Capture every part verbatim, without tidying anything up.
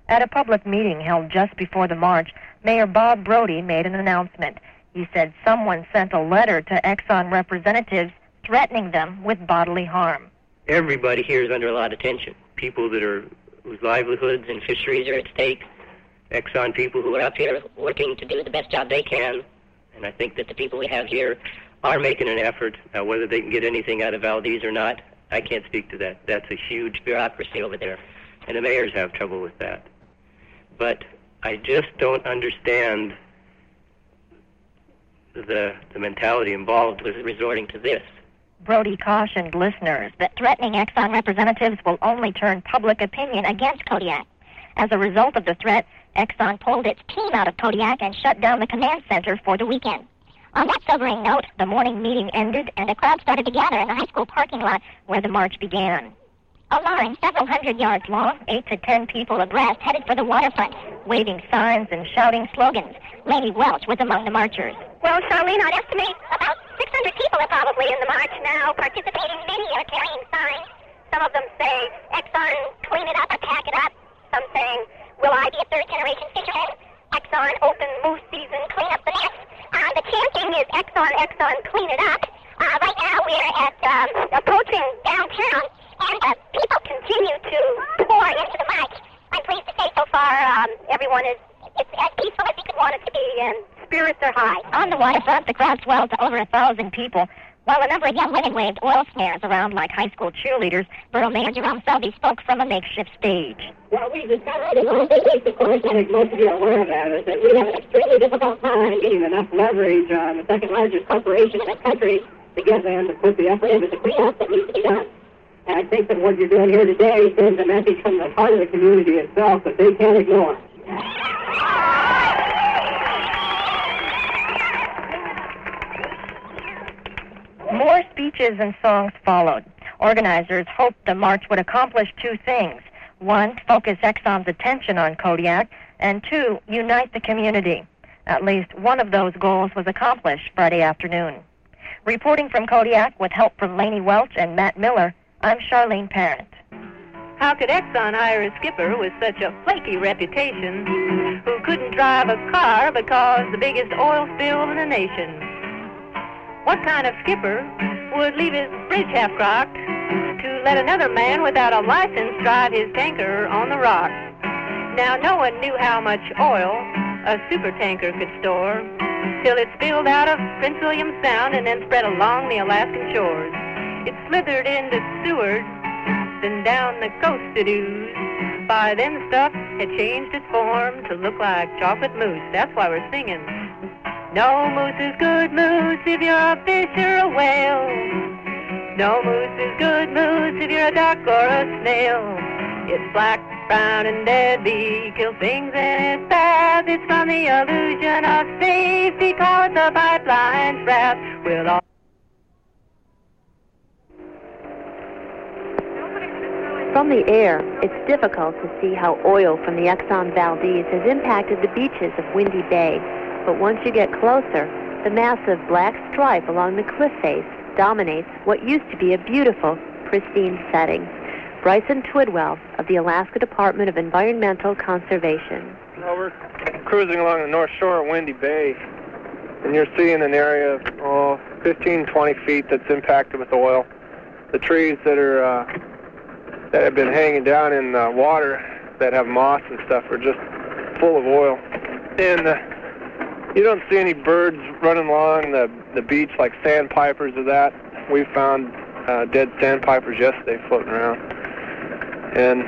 At a public meeting held just before the march, Mayor Bob Brody made an announcement. He said someone sent a letter to Exxon representatives threatening them with bodily harm. Everybody here is under a lot of tension. People that are whose livelihoods and fisheries are at stake. Exxon people who are up here working to do the best job they can. And I think that the people we have here are making an effort. Now, whether they can get anything out of Valdez or not, I can't speak to that. That's a huge bureaucracy over there. And the mayors have trouble with that. But I just don't understand the, the mentality involved with resorting to this. Brody cautioned listeners that threatening Exxon representatives will only turn public opinion against Kodiak. As a result of the threat, Exxon pulled its team out of Kodiak and shut down the command center for the weekend. On that sobering note, the morning meeting ended and a crowd started to gather in the high school parking lot where the march began. A line several hundred yards long, eight to ten people abreast, headed for the waterfront, waving signs and shouting slogans. Laney Welch was among the marchers. Well, Charlene, I'd estimate about six hundred people are probably in the march now, participating. Many are carrying signs. Some of them say, Exxon, clean it up or pack it up. Some saying, will I be a third-generation fisherman? Exxon, open moose season, clean up the mess. Uh, the chanting is Exxon, Exxon, clean it up. Uh, right now we're at um, approaching downtown, and uh, people continue to pour into the march. I'm pleased to say so far um, everyone is it's as peaceful as you could want it to be, and spirits are high. On the waterfront, the crowd swelled to over a thousand people, while a number of young women waved oil snares around like high school cheerleaders. Borough Mayor Jerome Selby spoke from a makeshift stage. Well, we discovered in our case, of course, I think most of you are aware of that, is that we have an extremely difficult time getting enough leverage on the second largest corporation in the country to get them to put the effort into the cleanup that needs to be done. And I think that what you're doing here today sends a message from the heart of the community itself that they can't ignore. More speeches and songs followed. Organizers hoped the march would accomplish two things. One, focus Exxon's attention on Kodiak, and two, unite the community. At least one of those goals was accomplished Friday afternoon. Reporting from Kodiak with help from Laney Welch and Matt Miller, I'm Charlene Parent. How could Exxon hire a skipper with such a flaky reputation who couldn't drive a car but caused the biggest oil spill in the nation? What kind of skipper would leave his bridge half-crocked to let another man without a license drive his tanker on the rocks? Now, no one knew how much oil a supertanker could store till it spilled out of Prince William Sound and then spread along the Alaskan shores. It slithered into Seward, then down the coast it oozed. By then the stuff had changed its form to look like chocolate mousse. That's why we're singing. No moose is good moose if you're a fish or a whale. No moose is good moose if you're a duck or a snail. It's black, brown, and deadly, kills things in its path. It's from the illusion of safety, call it the pipeline's wrath. We'll all From the air, it's difficult to see how oil from the Exxon Valdez has impacted the beaches of Windy Bay. But once you get closer, the massive black stripe along the cliff face dominates what used to be a beautiful, pristine setting. Bryson Twidwell of the Alaska Department of Environmental Conservation. Well, we're cruising along the north shore of Windy Bay, and you're seeing an area of oh, fifteen, twenty feet that's impacted with oil. The trees that are uh, that have been hanging down in the water that have moss and stuff are just full of oil. And uh, you don't see any birds running along the, the beach like sandpipers or that. We found uh, dead sandpipers yesterday floating around. And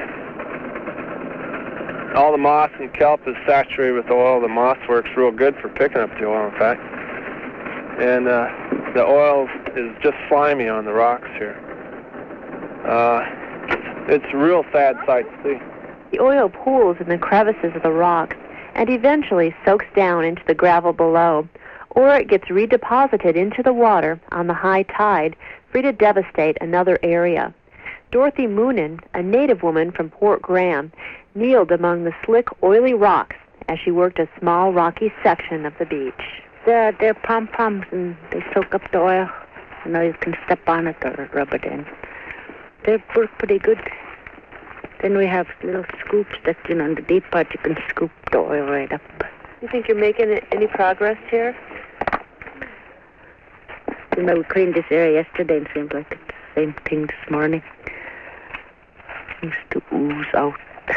all the moss and kelp is saturated with oil. The moss works real good for picking up the oil, in fact. And uh, the oil is just slimy on the rocks here. Uh, it's a real sad sight to see. The oil pools in the crevices of the rocks and eventually soaks down into the gravel below, or it gets redeposited into the water on the high tide, free to devastate another area. Dorothy Moonen, a native woman from Port Graham, kneeled among the slick, oily rocks as she worked a small, rocky section of the beach. They're, they're pom-poms, and they soak up the oil. You know, you can step on it or rub it in. They work pretty good. Then we have little scoops that, you know, in the deep part you can scoop the oil right up. You think you're making any progress here? You know, we cleaned this area yesterday and it seems like it's the same thing this morning. Seems to ooze out.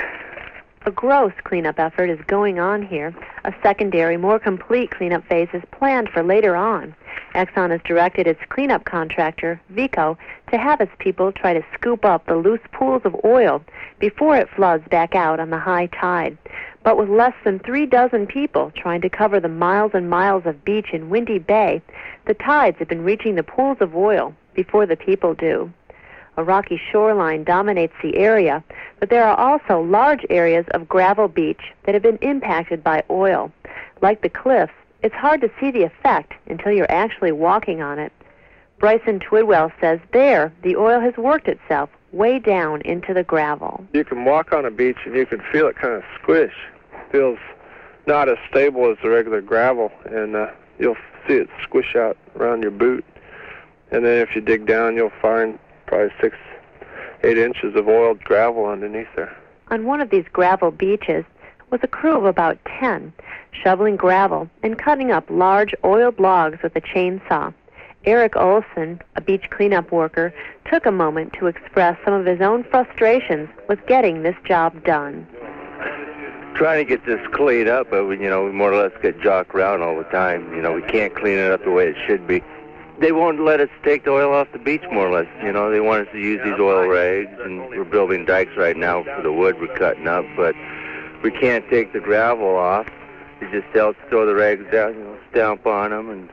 A gross cleanup effort is going on here. A secondary, more complete cleanup phase is planned for later on. Exxon has directed its cleanup contractor, Vico, to have its people try to scoop up the loose pools of oil before it floods back out on the high tide. But with less than three dozen people trying to cover the miles and miles of beach in Windy Bay, the tides have been reaching the pools of oil before the people do. A rocky shoreline dominates the area, but there are also large areas of gravel beach that have been impacted by oil. Like the cliffs, it's hard to see the effect until you're actually walking on it. Bryson Twidwell says there, the oil has worked itself way down into the gravel. You can walk on a beach and you can feel it kind of squish. It feels not as stable as the regular gravel, and uh, you'll see it squish out around your boot. And then if you dig down, you'll find probably six, eight inches of oiled gravel underneath there. On one of these gravel beaches was a crew of about ten, shoveling gravel and cutting up large oiled logs with a chainsaw. Eric Olson, a beach cleanup worker, took a moment to express some of his own frustrations with getting this job done. Trying to get this cleaned up, but we, you know, we more or less get jocked around all the time. You know, we can't clean it up the way it should be. They won't let us take the oil off the beach, more or less. You know, they want us to use these oil rigs, and we're building dikes right now for the wood we're cutting up, but we can't take the gravel off. They just tell us to throw the rags down, you know, stamp on them, and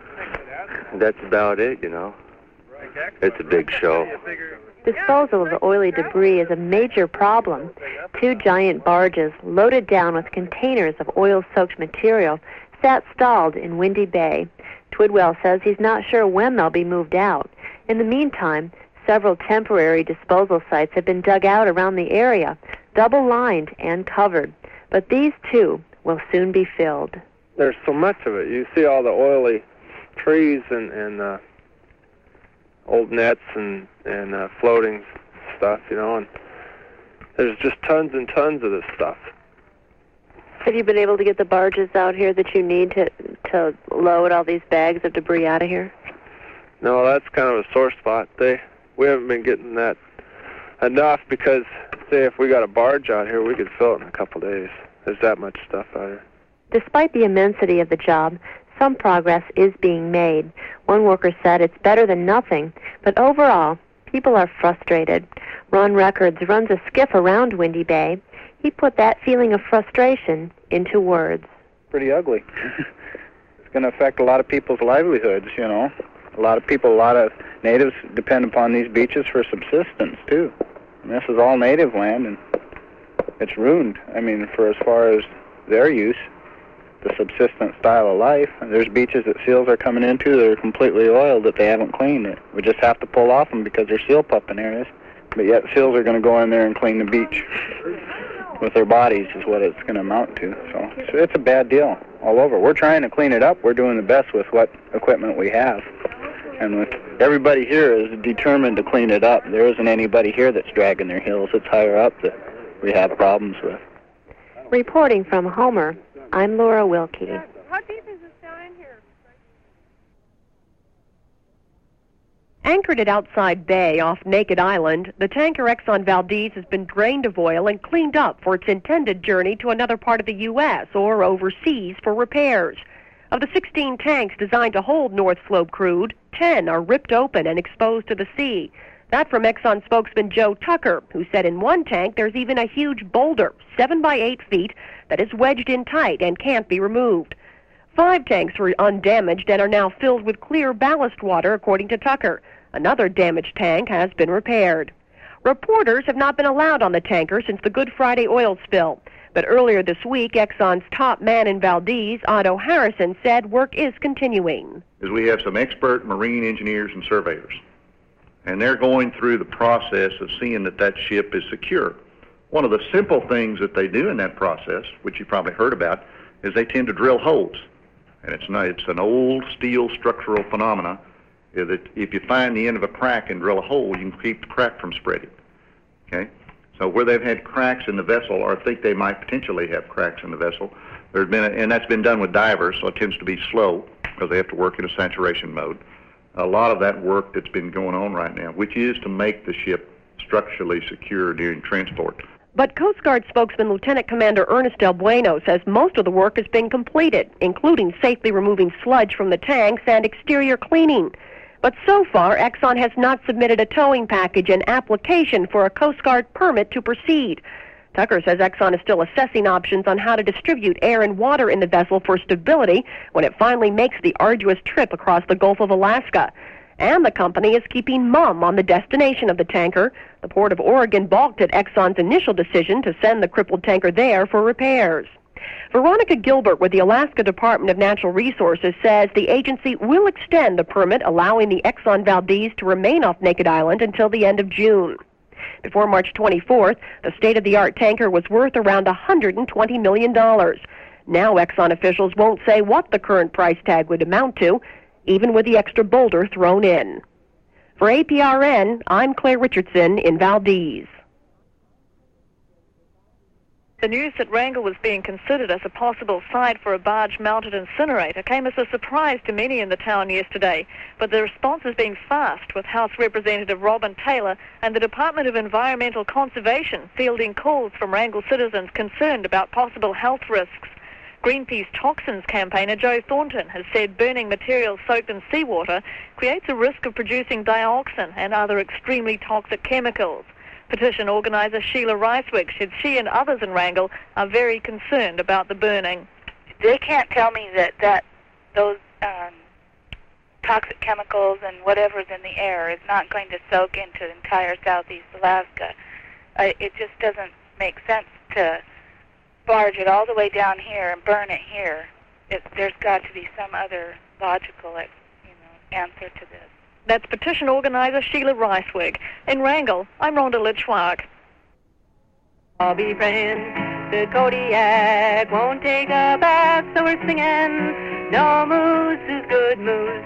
that's about it, you know. It's a big show. Disposal of the oily debris is a major problem. Two giant barges loaded down with containers of oil-soaked material sat stalled in Windy Bay. Twidwell says he's not sure when they'll be moved out. In the meantime, several temporary disposal sites have been dug out around the area, double-lined and covered. But these, too, will soon be filled. There's so much of it. You see all the oily trees and, and uh, old nets and, and uh, floating stuff, you know, and there's just tons and tons of this stuff. Have you been able to get the barges out here that you need to to load all these bags of debris out of here? No, that's kind of a sore spot. They we haven't been getting that enough because, say, if we got a barge out here, we could fill it in a couple days. There's that much stuff out here. Despite the immensity of the job, some progress is being made. One worker said it's better than nothing, but overall, people are frustrated. Ron Records runs a skiff around Windy Bay. He put that feeling of frustration into words. Pretty ugly. It's going to affect a lot of people's livelihoods, you know. A lot of people, a lot of natives depend upon these beaches for subsistence, too. And this is all native land, and it's ruined. I mean, for as far as their use, the subsistence style of life. And there's beaches that seals are coming into that are completely oiled that they haven't cleaned. We just have to pull off them because they're seal pupping areas. But yet seals are going to go in there and clean the beach with their bodies is what it's going to amount to. So it's, it's a bad deal all over. We're trying to clean it up. We're doing the best with what equipment we have. And with everybody here is determined to clean it up. There isn't anybody here that's dragging their heels. It's higher up that we have problems with. Reporting from Homer, I'm Laura Wilkie. How deep is this down in here? Anchored at Outside Bay off Naked Island, the tanker Exxon Valdez has been drained of oil and cleaned up for its intended journey to another part of the U S or overseas for repairs. Of the sixteen tanks designed to hold North Slope crude, ten are ripped open and exposed to the sea. That from Exxon spokesman Joe Tucker, who said in one tank there's even a huge boulder, seven by eight feet, that is wedged in tight and can't be removed. Five tanks were undamaged and are now filled with clear ballast water, according to Tucker. Another damaged tank has been repaired. Reporters have not been allowed on the tanker since the Good Friday oil spill. But earlier this week, Exxon's top man in Valdez, Otto Harrison, said work is continuing. Is we have some expert marine engineers and surveyors, and they're going through the process of seeing that that ship is secure. One of the simple things that they do in that process, which you probably heard about, is they tend to drill holes. And it's not, it's an old steel structural phenomena that if you find the end of a crack and drill a hole, you can keep the crack from spreading. Okay? So where they've had cracks in the vessel, or think they might potentially have cracks in the vessel, there's been, a, and that's been done with divers, so it tends to be slow because they have to work in a saturation mode. A lot of that work that's been going on right now, which is to make the ship structurally secure during transport. But Coast Guard spokesman Lieutenant Commander Ernest Del Bueno says most of the work has been completed, including safely removing sludge from the tanks and exterior cleaning. But so far, Exxon has not submitted a towing package and application for a Coast Guard permit to proceed. Tucker says Exxon is still assessing options on how to distribute air and water in the vessel for stability when it finally makes the arduous trip across the Gulf of Alaska. And the company is keeping mum on the destination of the tanker. The Port of Oregon balked at Exxon's initial decision to send the crippled tanker there for repairs. Veronica Gilbert with the Alaska Department of Natural Resources says the agency will extend the permit allowing the Exxon Valdez to remain off Naked Island until the end of June. Before March twenty-fourth, the state-of-the-art tanker was worth around one hundred twenty million dollars. Now Exxon officials won't say what the current price tag would amount to, even with the extra boulder thrown in. For A P R N, I'm Claire Richardson in Valdez. The news that Wrangell was being considered as a possible site for a barge-mounted incinerator came as a surprise to many in the town yesterday, but the response has been fast, with House Representative Robin Taylor and the Department of Environmental Conservation fielding calls from Wrangell citizens concerned about possible health risks. Greenpeace toxins campaigner Joe Thornton has said burning material soaked in seawater creates a risk of producing dioxin and other extremely toxic chemicals. Petition organiser Sheila Ricewig said she and others in Wrangell are very concerned about the burning. They can't tell me that, that those um, toxic chemicals and whatever's in the air is not going to soak into entire southeast Alaska. Uh, it just doesn't make sense to barge it all the way down here and burn it here. It, there's got to be some other logical you know, answer to this. That's petition organiser Sheila Ricewig. In Wrangell, I'm Rhonda Litchwag. I'll be praying the Kodiak won't take a bath, so we're singing, no moose is good moose.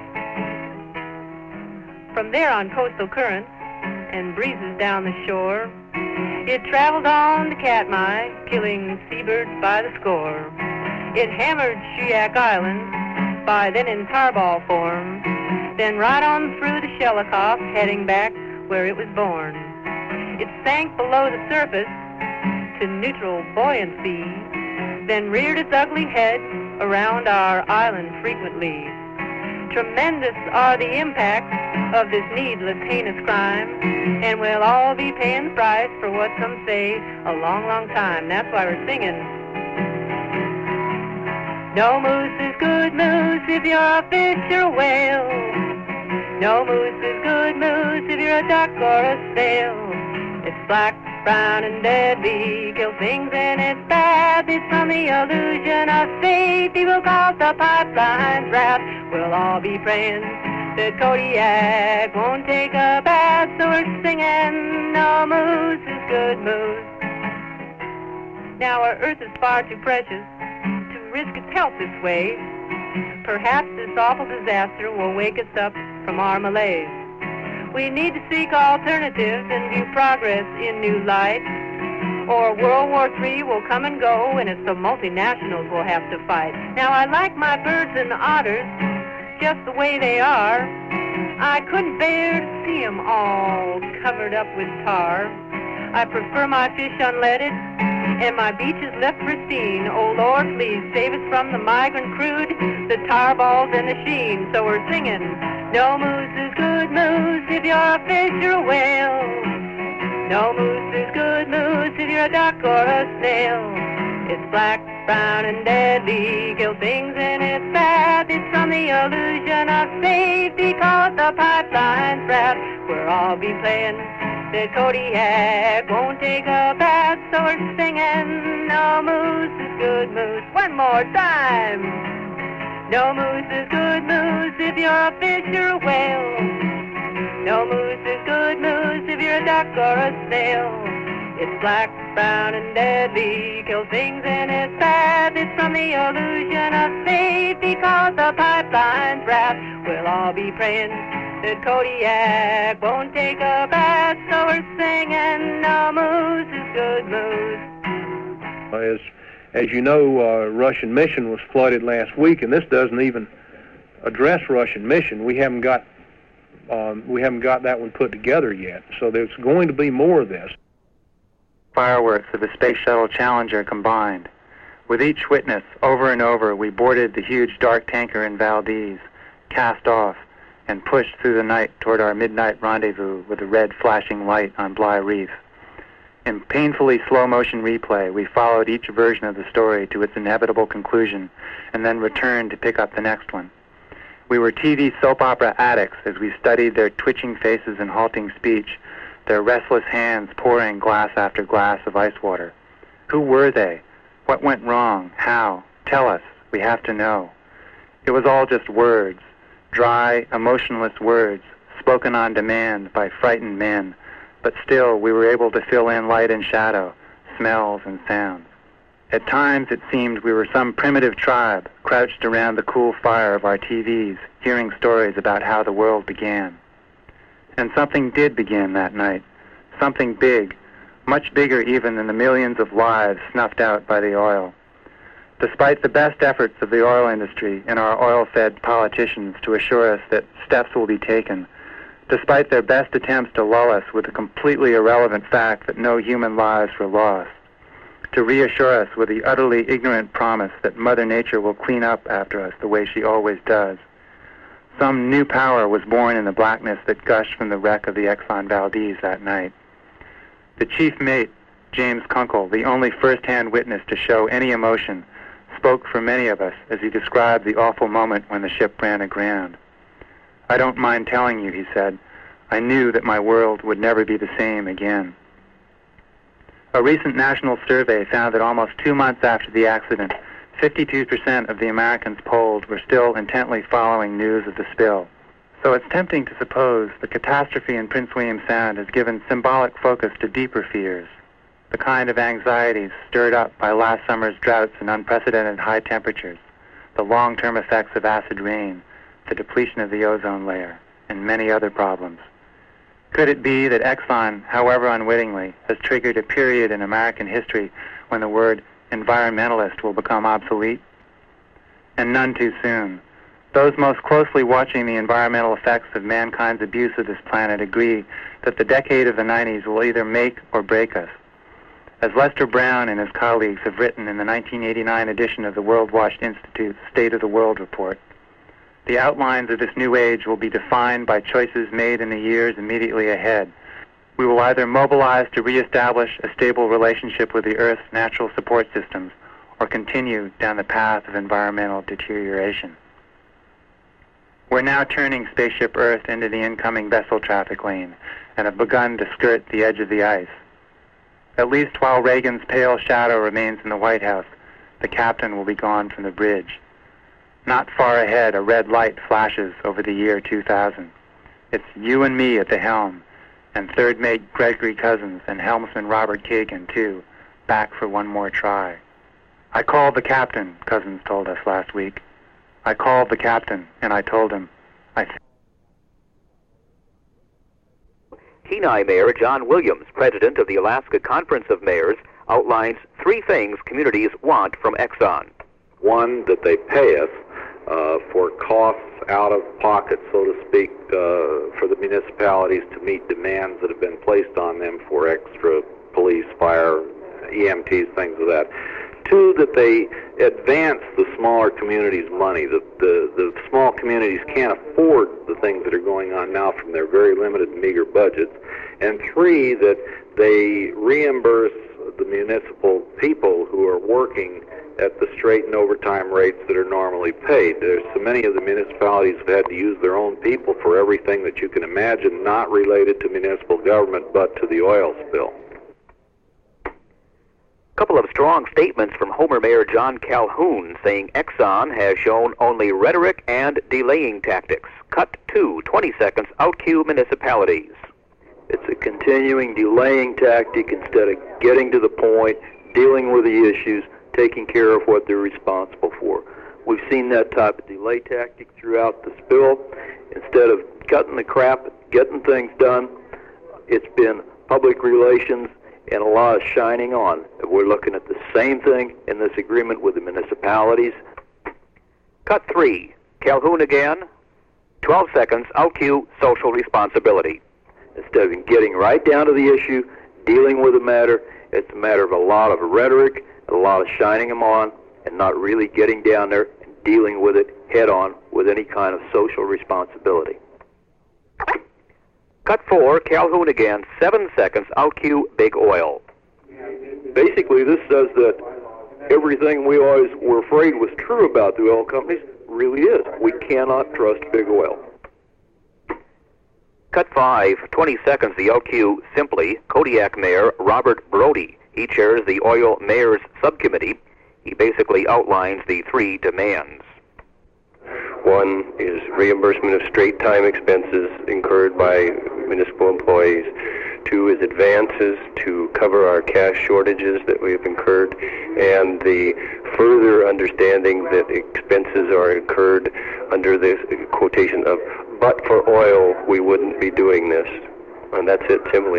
From there on coastal currents and breezes down the shore, it traveled on to Katmai, killing seabirds by the score. It hammered Shuyak Island, by then in tarball form, then right on through to Shelikof, heading back where it was born. It sank below the surface to neutral buoyancy, then reared its ugly head around our island frequently. Tremendous are the impacts of this needless, heinous crime, and we'll all be paying the price for what some say a long, long time. That's why we're singing. No moose is good moose if you're a fish or a whale. No moose is good moose if you're a duck or a sail. It's black, brown, and deadly, kills things and it's bad. It's from the illusion of safety will cause the pipeline's wrath. We'll all be praying that Kodiak won't take a bath, so we're singing, no moose is good moose. Now our earth is far too precious to risk its health this way. Perhaps this awful disaster will wake us up from our malaise. We need to seek alternatives and view progress in new light, or World War Three will come and go and it's the multinationals we'll have to fight. Now I like my birds and otters just the way they are. I couldn't bear to see 'em all covered up with tar. I prefer my fish unleaded and my beaches left pristine. Oh Lord, please save us from the migrant crude, the tar balls and the sheen. So we're singing, no moose is good moose if you're a fish or a whale. No moose is good moose if you're a duck or a snail. It's black, brown, and deadly, kills things and it's bad. It's from the illusion of safety, cause the pipeline's wrath. We'll all be playing the Kodiak won't take a bath, so we're singing, no moose is good moose. One more time. No moose is good moose if you're a fish or a whale. No moose is good moose if you're a duck or a snail. It's black, brown, and deadly, kills things and it's bad. It's from the illusion of safety, cause the pipeline's wrath. We'll all be praying that Kodiak won't take a bath, so we're singing, no moose is good moose. As, as you know, uh, Russian Mission was flooded last week, and this doesn't even address Russian Mission. We haven't got um, we haven't got that one put together yet, so there's going to be more of this. Fireworks of the Space Shuttle Challenger combined. With each witness, over and over, we boarded the huge dark tanker in Valdez, cast off, and pushed through the night toward our midnight rendezvous with a red flashing light on Bly Reef. In painfully slow-motion replay, we followed each version of the story to its inevitable conclusion, and then returned to pick up the next one. We were T V soap opera addicts as we studied their twitching faces and halting speech, their restless hands pouring glass after glass of ice water. Who were they? What went wrong? How? Tell us. We have to know. It was all just words, dry, emotionless words, spoken on demand by frightened men, but still we were able to fill in light and shadow, smells and sounds. At times it seemed we were some primitive tribe, crouched around the cool fire of our T Vs, hearing stories about how the world began. And something did begin that night, something big, much bigger even than the millions of lives snuffed out by the oil. Despite the best efforts of the oil industry and our oil-fed politicians to assure us that steps will be taken, despite their best attempts to lull us with the completely irrelevant fact that no human lives were lost, to reassure us with the utterly ignorant promise that Mother Nature will clean up after us the way she always does, some new power was born in the blackness that gushed from the wreck of the Exxon Valdez that night. The chief mate, James Kunkel, the only first-hand witness to show any emotion, spoke for many of us as he described the awful moment when the ship ran aground. I don't mind telling you, he said, I knew that my world would never be the same again. A recent national survey found that almost two months after the accident, fifty-two percent of the Americans polled were still intently following news of the spill. So it's tempting to suppose the catastrophe in Prince William Sound has given symbolic focus to deeper fears, the kind of anxieties stirred up by last summer's droughts and unprecedented high temperatures, the long-term effects of acid rain, the depletion of the ozone layer, and many other problems. Could it be that Exxon, however unwittingly, has triggered a period in American history when the word environmentalist will become obsolete? And none too soon. Those most closely watching the environmental effects of mankind's abuse of this planet agree that the decade of the nineties will either make or break us. As Lester Brown and his colleagues have written in the nineteen eighty-nine edition of the World Watch Institute's State of the World report, the outlines of this new age will be defined by choices made in the years immediately ahead. We will either mobilize to reestablish a stable relationship with the Earth's natural support systems or continue down the path of environmental deterioration. We're now turning Spaceship Earth into the incoming vessel traffic lane and have begun to skirt the edge of the ice. At least while Reagan's pale shadow remains in the White House, the captain will be gone from the bridge. Not far ahead, a red light flashes over the year two thousand. It's you and me at the helm, and third mate Gregory Cousins and helmsman Robert Kagan, too, back for one more try. I called the captain, Cousins told us last week. I called the captain, and I told him, I th- Kenai Mayor John Williams, president of the Alaska Conference of Mayors, outlines three things communities want from Exxon. One, that they pay us uh, for costs out of pocket, so to speak, uh, for the municipalities to meet demands that have been placed on them for extra police, fire, E M Ts, things of that. Two, that they advance the smaller communities' money. The, the, the small communities can't afford the things that are going on now from their very limited and meager budgets. And three, that they reimburse the municipal people who are working at the straight and overtime rates that are normally paid. There's so many of the municipalities have had to use their own people for everything that you can imagine, not related to municipal government, but to the oil spill. A couple of strong statements from Homer Mayor John Calhoun saying Exxon has shown only rhetoric and delaying tactics. Cut to twenty seconds, out-cue municipalities. It's a continuing delaying tactic instead of getting to the point, dealing with the issues, taking care of what they're responsible for. We've seen that type of delay tactic throughout the spill. Instead of cutting the crap, getting things done, it's been public relations and a lot of shining on. We're looking at the same thing in this agreement with the municipalities. Cut three. Calhoun again. twelve seconds. Out cue. Social responsibility. Instead of getting right down to the issue, dealing with the matter, it's a matter of a lot of rhetoric, a lot of shining them on, and not really getting down there and dealing with it head on with any kind of social responsibility. Cut four. Calhoun again. Seven seconds. Out cue. Big oil. Basically, this says that everything we always were afraid was true about the oil companies really is. We cannot trust big oil. Cut five. twenty seconds. The out cue. Simply. Kodiak Mayor Robert Brody. He chairs the Oil Mayors Subcommittee. He basically outlines the three demands. One is reimbursement of straight time expenses incurred by municipal employees. Two is advances to cover our cash shortages that we have incurred, and the further understanding that expenses are incurred under the quotation of, but for oil, we wouldn't be doing this. And that's it, simply.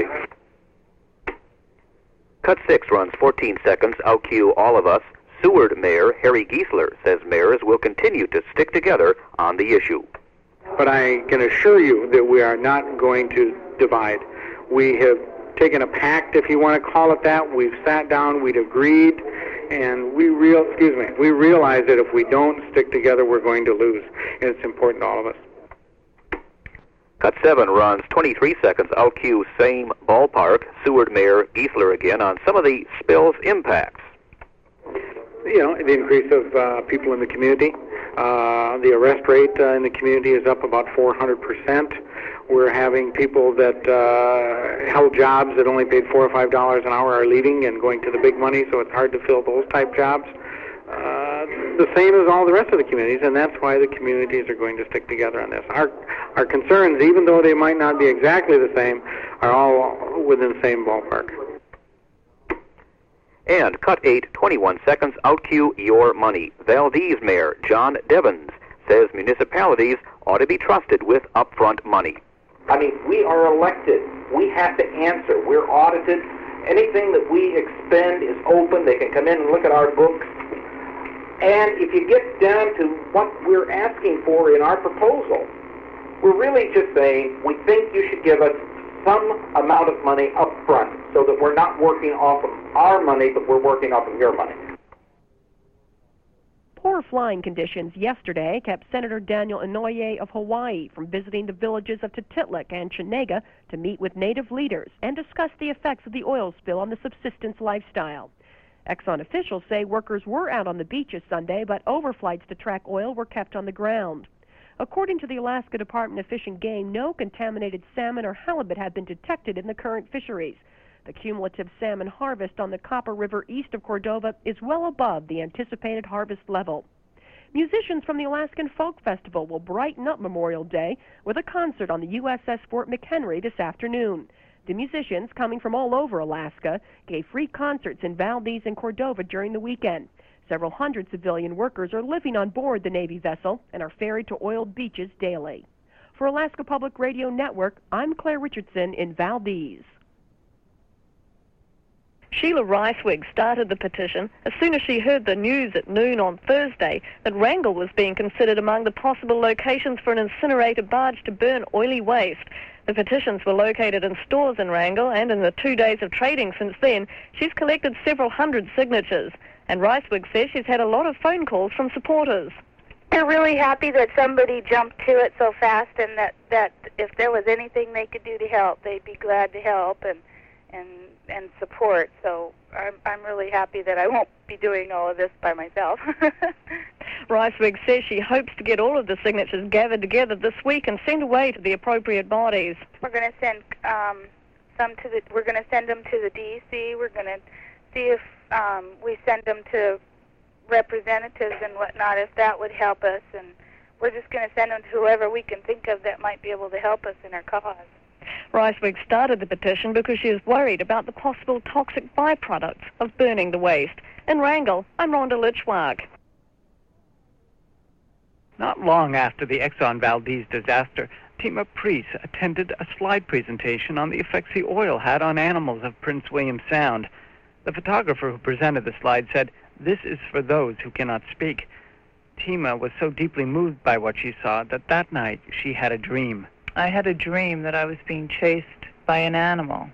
Cut six runs fourteen seconds. Out cue all of us. Seward Mayor Harry Giesler says mayors will continue to stick together on the issue. But I can assure you that we are not going to divide. We have taken a pact, if you want to call it that. We've sat down, we'd agreed, and we real excuse me, we realize that if we don't stick together, we're going to lose. And it's important to all of us. Cut seven runs twenty-three seconds. Out cue same ballpark. Seward Mayor Giesler again on some of the spill's impacts. You know, the increase of uh, people in the community. Uh, the arrest rate uh, in the community is up about four hundred percent. We're having people that uh, held jobs that only paid four or five dollars an hour are leaving and going to the big money, so it's hard to fill those type jobs. Uh, the same as all the rest of the communities, and that's why the communities are going to stick together on this. Our our concerns, even though they might not be exactly the same, are all within the same ballpark. And cut eight, twenty-one seconds. Out cue your money. Valdez Mayor John Devens says municipalities ought to be trusted with upfront money. I mean, we are elected. We have to answer. We're audited. Anything that we expend is open. They can come in and look at our books. And if you get down to what we're asking for in our proposal, we're really just saying we think you should give us some amount of money up front so that we're not working off of our money, but we're working off of your money. Poor flying conditions yesterday kept Senator Daniel Inouye of Hawaii from visiting the villages of Tutitlik and Chenega to meet with native leaders and discuss the effects of the oil spill on the subsistence lifestyle. Exxon officials say workers were out on the beaches Sunday, but overflights to track oil were kept on the ground. According to the Alaska Department of Fish and Game, no contaminated salmon or halibut have been detected in the current fisheries. The cumulative salmon harvest on the Copper River east of Cordova is well above the anticipated harvest level. Musicians from the Alaskan Folk Festival will brighten up Memorial Day with a concert on the U S S Fort McHenry this afternoon. The musicians, coming from all over Alaska, gave free concerts in Valdez and Cordova during the weekend. Several hundred civilian workers are living on board the Navy vessel and are ferried to oiled beaches daily. For Alaska Public Radio Network, I'm Claire Richardson in Valdez. Sheila Ricewig started the petition as soon as she heard the news at noon on Thursday that Wrangell was being considered among the possible locations for an incinerator barge to burn oily waste. The petitions were located in stores in Wrangell, and in the two days of trading since then, she's collected several hundred signatures. And Ricewig says she's had a lot of phone calls from supporters. They're really happy that somebody jumped to it so fast, and that, that if there was anything they could do to help, they'd be glad to help and and and support. So I'm I'm really happy that I won't be doing all of this by myself. Ricewig says she hopes to get all of the signatures gathered together this week and sent away to the appropriate bodies. We're going to send um, some to the. We're going to send them to the D E C. We're going to see if um, we send them to representatives and whatnot, if that would help us. And we're just going to send them to whoever we can think of that might be able to help us in our cause. Ricewig started the petition because she is worried about the possible toxic byproducts of burning the waste. In Wrangell, I'm Rhonda Litchwag. Not long after the Exxon Valdez disaster, Tima Priest attended a slide presentation on the effects the oil had on animals of Prince William Sound. The photographer who presented the slide said, "This is for those who cannot speak." Tima was so deeply moved by what she saw that that night she had a dream. I had a dream that I was being chased by an animal,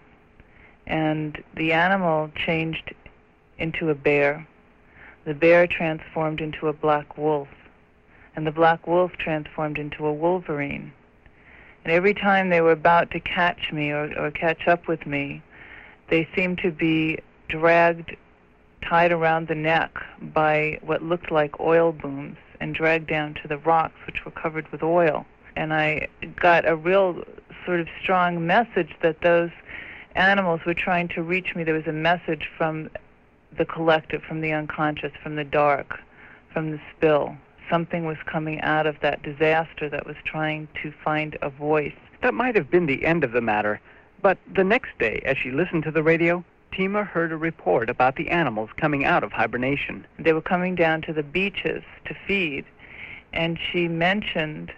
and the animal changed into a bear. The bear transformed into a black wolf, and the black wolf transformed into a wolverine. And every time they were about to catch me or, or catch up with me, they seemed to be dragged, tied around the neck by what looked like oil booms and dragged down to the rocks, which were covered with oil. And I got a real sort of strong message that those animals were trying to reach me. There was a message from the collective, from the unconscious, from the dark, from the spill. Something was coming out of that disaster that was trying to find a voice. That might have been the end of the matter, but the next day, as she listened to the radio, Tima heard a report about the animals coming out of hibernation. They were coming down to the beaches to feed, and she mentioned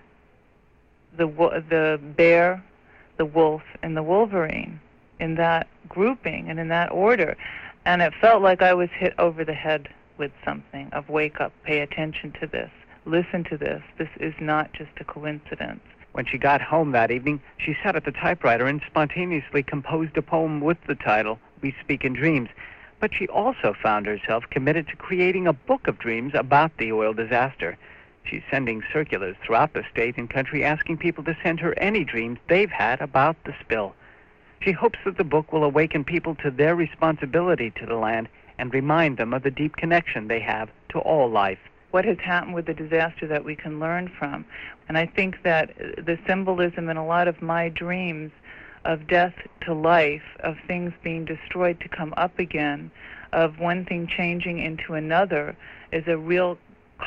the the bear, the wolf, and the wolverine in that grouping and in that order. And it felt like I was hit over the head with something of wake up, pay attention to this, listen to this. This is not just a coincidence. When she got home that evening, she sat at the typewriter and spontaneously composed a poem with the title, We Speak in Dreams. But she also found herself committed to creating a book of dreams about the oil disaster. She's sending circulars throughout the state and country asking people to send her any dreams they've had about the spill. She hopes that the book will awaken people to their responsibility to the land and remind them of the deep connection they have to all life. What has happened with the disaster that we can learn from. And I think that the symbolism in a lot of my dreams of death to life, of things being destroyed to come up again, of one thing changing into another, is a real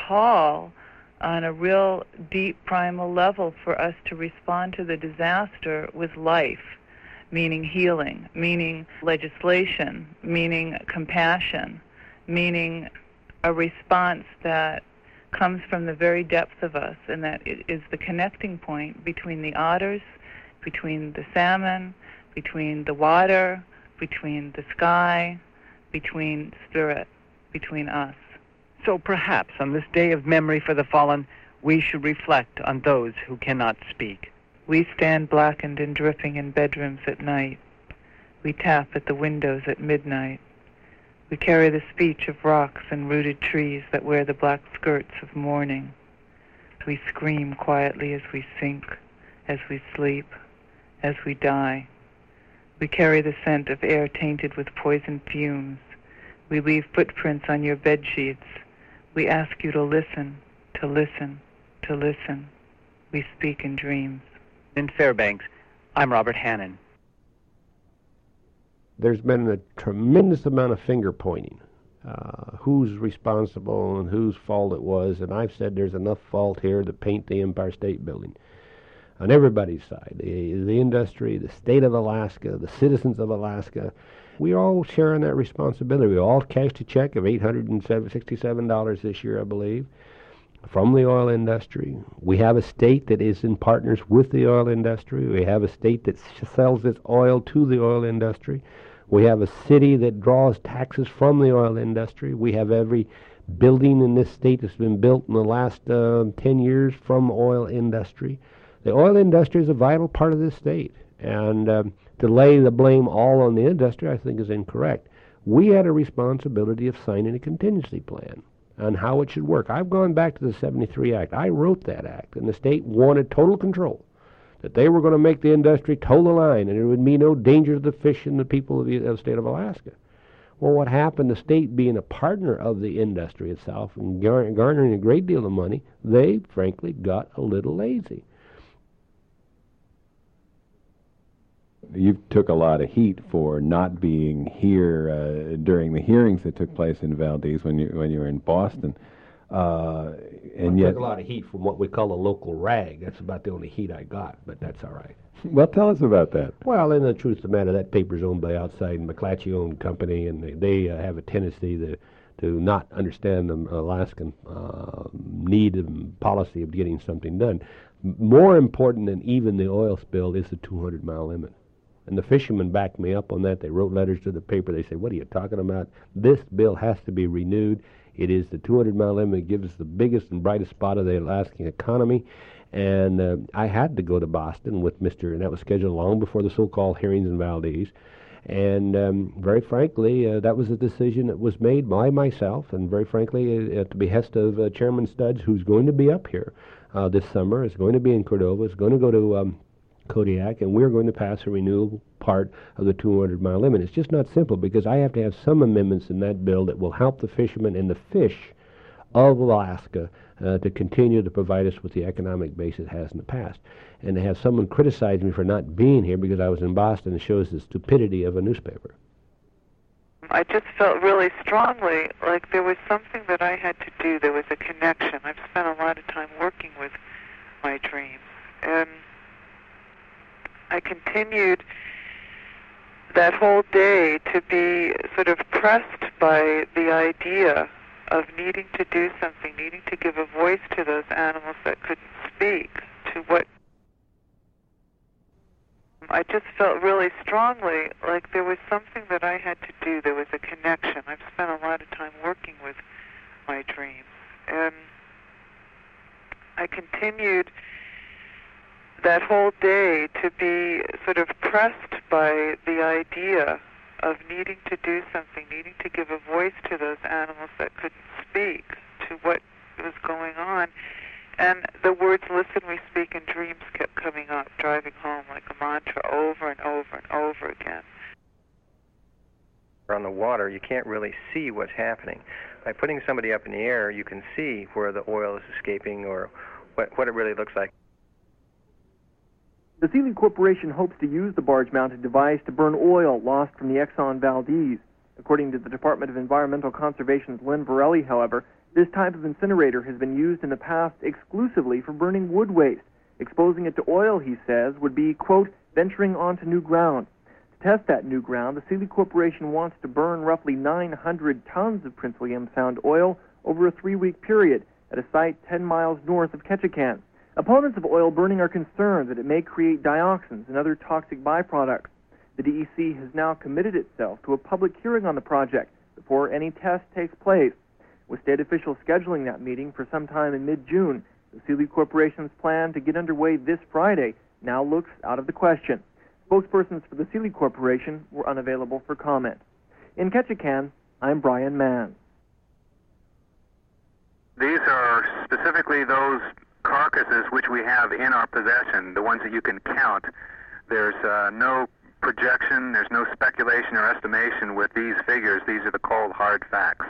call on a real deep primal level for us to respond to the disaster with life, meaning healing, meaning legislation, meaning compassion, meaning a response that comes from the very depth of us, and that it is the connecting point between the otters, between the salmon, between the water, between the sky, between spirit, between us. So perhaps on this day of memory for the fallen, we should reflect on those who cannot speak. We stand blackened and dripping in bedrooms at night. We tap at the windows at midnight. We carry the speech of rocks and rooted trees that wear the black skirts of mourning. We scream quietly as we sink, as we sleep, as we die. We carry the scent of air tainted with poison fumes. We leave footprints on your bed sheets. We ask you to listen, to listen, to listen. We speak in dreams. In Fairbanks, I'm Robert Hannon. There's been a tremendous amount of finger pointing. Uh, who's responsible and whose fault it was, and I've said there's enough fault here to paint the Empire State Building. On everybody's side, the, the industry, the state of Alaska, the citizens of Alaska, we all sharing that responsibility. We all cashed a check of eight hundred sixty-seven dollars this year, I believe, from the oil industry. We have a state that is in partners with the oil industry. We have a state that sells its oil to the oil industry. We have a city that draws taxes from the oil industry. We have every building in this state that's been built in the last uh, ten years from oil industry. The oil industry is a vital part of this state, and um, to lay the blame all on the industry, I think, is incorrect. We had a responsibility of signing a contingency plan on how it should work. I've gone back to the seventy-three Act. I wrote that act, and the state wanted total control, that they were going to make the industry toe the line, and there would be no danger to the fish and the people of the, of the state of Alaska. Well, what happened, the state being a partner of the industry itself and gar- garnering a great deal of money, they, frankly, got a little lazy. You took a lot of heat for not being here uh, during the hearings that took place in Valdez when you when you were in Boston, uh, and I yet took a lot of heat from what we call a local rag. That's about the only heat I got, but that's all right. Well, tell us about that. Well, in the truth of the matter, that paper's owned by outside McClatchy-owned company, and they, they uh, have a tendency to to not understand the Alaskan uh, need and policy of getting something done. M- more important than even the oil spill is the two hundred mile limit. And the fishermen backed me up on that. They wrote letters to the paper. They said, what are you talking about? This bill has to be renewed. It is the two hundred mile limit. It gives us the biggest and brightest spot of the Alaskan economy. And uh, I had to go to Boston with Mister and that was scheduled long before the so-called hearings in Valdez. And um, very frankly, uh, that was a decision that was made by myself, and very frankly, uh, at the behest of uh, Chairman Studs, who's going to be up here uh, this summer, is going to be in Cordova, is going to go to um, Kodiak, and we're going to pass a renewable part of the two hundred mile limit. It's just not simple, because I have to have some amendments in that bill that will help the fishermen and the fish of Alaska uh, to continue to provide us with the economic base it has in the past. And to have someone criticize me for not being here because I was in Boston shows the stupidity of a newspaper. I just felt really strongly like there was something that I had to do. There was a connection. I've spent a lot of time working with my dream. And I continued that whole day to be sort of pressed by the idea of needing to do something, needing to give a voice to those animals that couldn't speak, to what I just felt really strongly like there was something that I had to do. There was a connection. I've spent a lot of time working with my dream. And I continued that whole day to be sort of pressed by the idea of needing to do something, needing to give a voice to those animals that couldn't speak, to what was going on. And the words, listen, we speak, and dreams kept coming up, driving home like a mantra over and over and over again. On the water, you can't really see what's happening. By putting somebody up in the air, you can see where the oil is escaping or what, what it really looks like. The Sealy Corporation hopes to use the barge-mounted device to burn oil lost from the Exxon Valdez. According to the Department of Environmental Conservation's Lynn Varelli, however, this type of incinerator has been used in the past exclusively for burning wood waste. Exposing it to oil, he says, would be, quote, venturing onto new ground. To test that new ground, the Sealy Corporation wants to burn roughly nine hundred tons of Prince William Sound oil over a three-week period at a site ten miles north of Ketchikan. Opponents of oil burning are concerned that it may create dioxins and other toxic byproducts. The D E C has now committed itself to a public hearing on the project before any test takes place. With state officials scheduling that meeting for sometime in mid-June, the Sealy Corporation's plan to get underway this Friday now looks out of the question. Spokespersons for the Sealy Corporation were unavailable for comment. In Ketchikan, I'm Brian Mann. These are specifically those carcasses which we have in our possession, the ones that you can count. There's uh, no projection, there's no speculation or estimation with these figures. These are the cold, hard facts.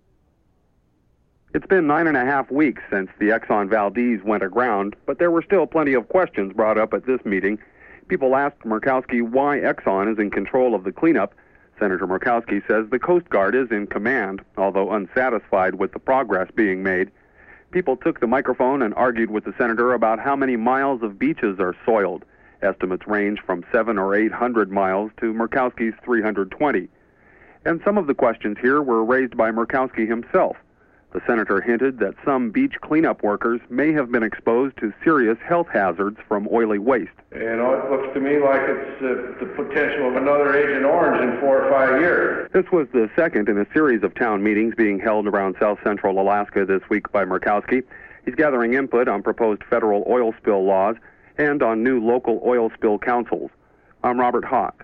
It's been nine and a half weeks since the Exxon Valdez went aground, but there were still plenty of questions brought up at this meeting. People asked Murkowski why Exxon is in control of the cleanup. Senator Murkowski says the Coast Guard is in command, although unsatisfied with the progress being made. People took the microphone and argued with the senator about how many miles of beaches are soiled. Estimates range from seven or eight hundred miles to Murkowski's three hundred twenty. And some of the questions here were raised by Murkowski himself. The senator hinted that some beach cleanup workers may have been exposed to serious health hazards from oily waste. You know, it looks to me like it's uh, the potential of another Agent Orange in four or five years. This was the second in a series of town meetings being held around south central Alaska this week by Murkowski. He's gathering input on proposed federal oil spill laws and on new local oil spill councils. I'm Robert Hawk.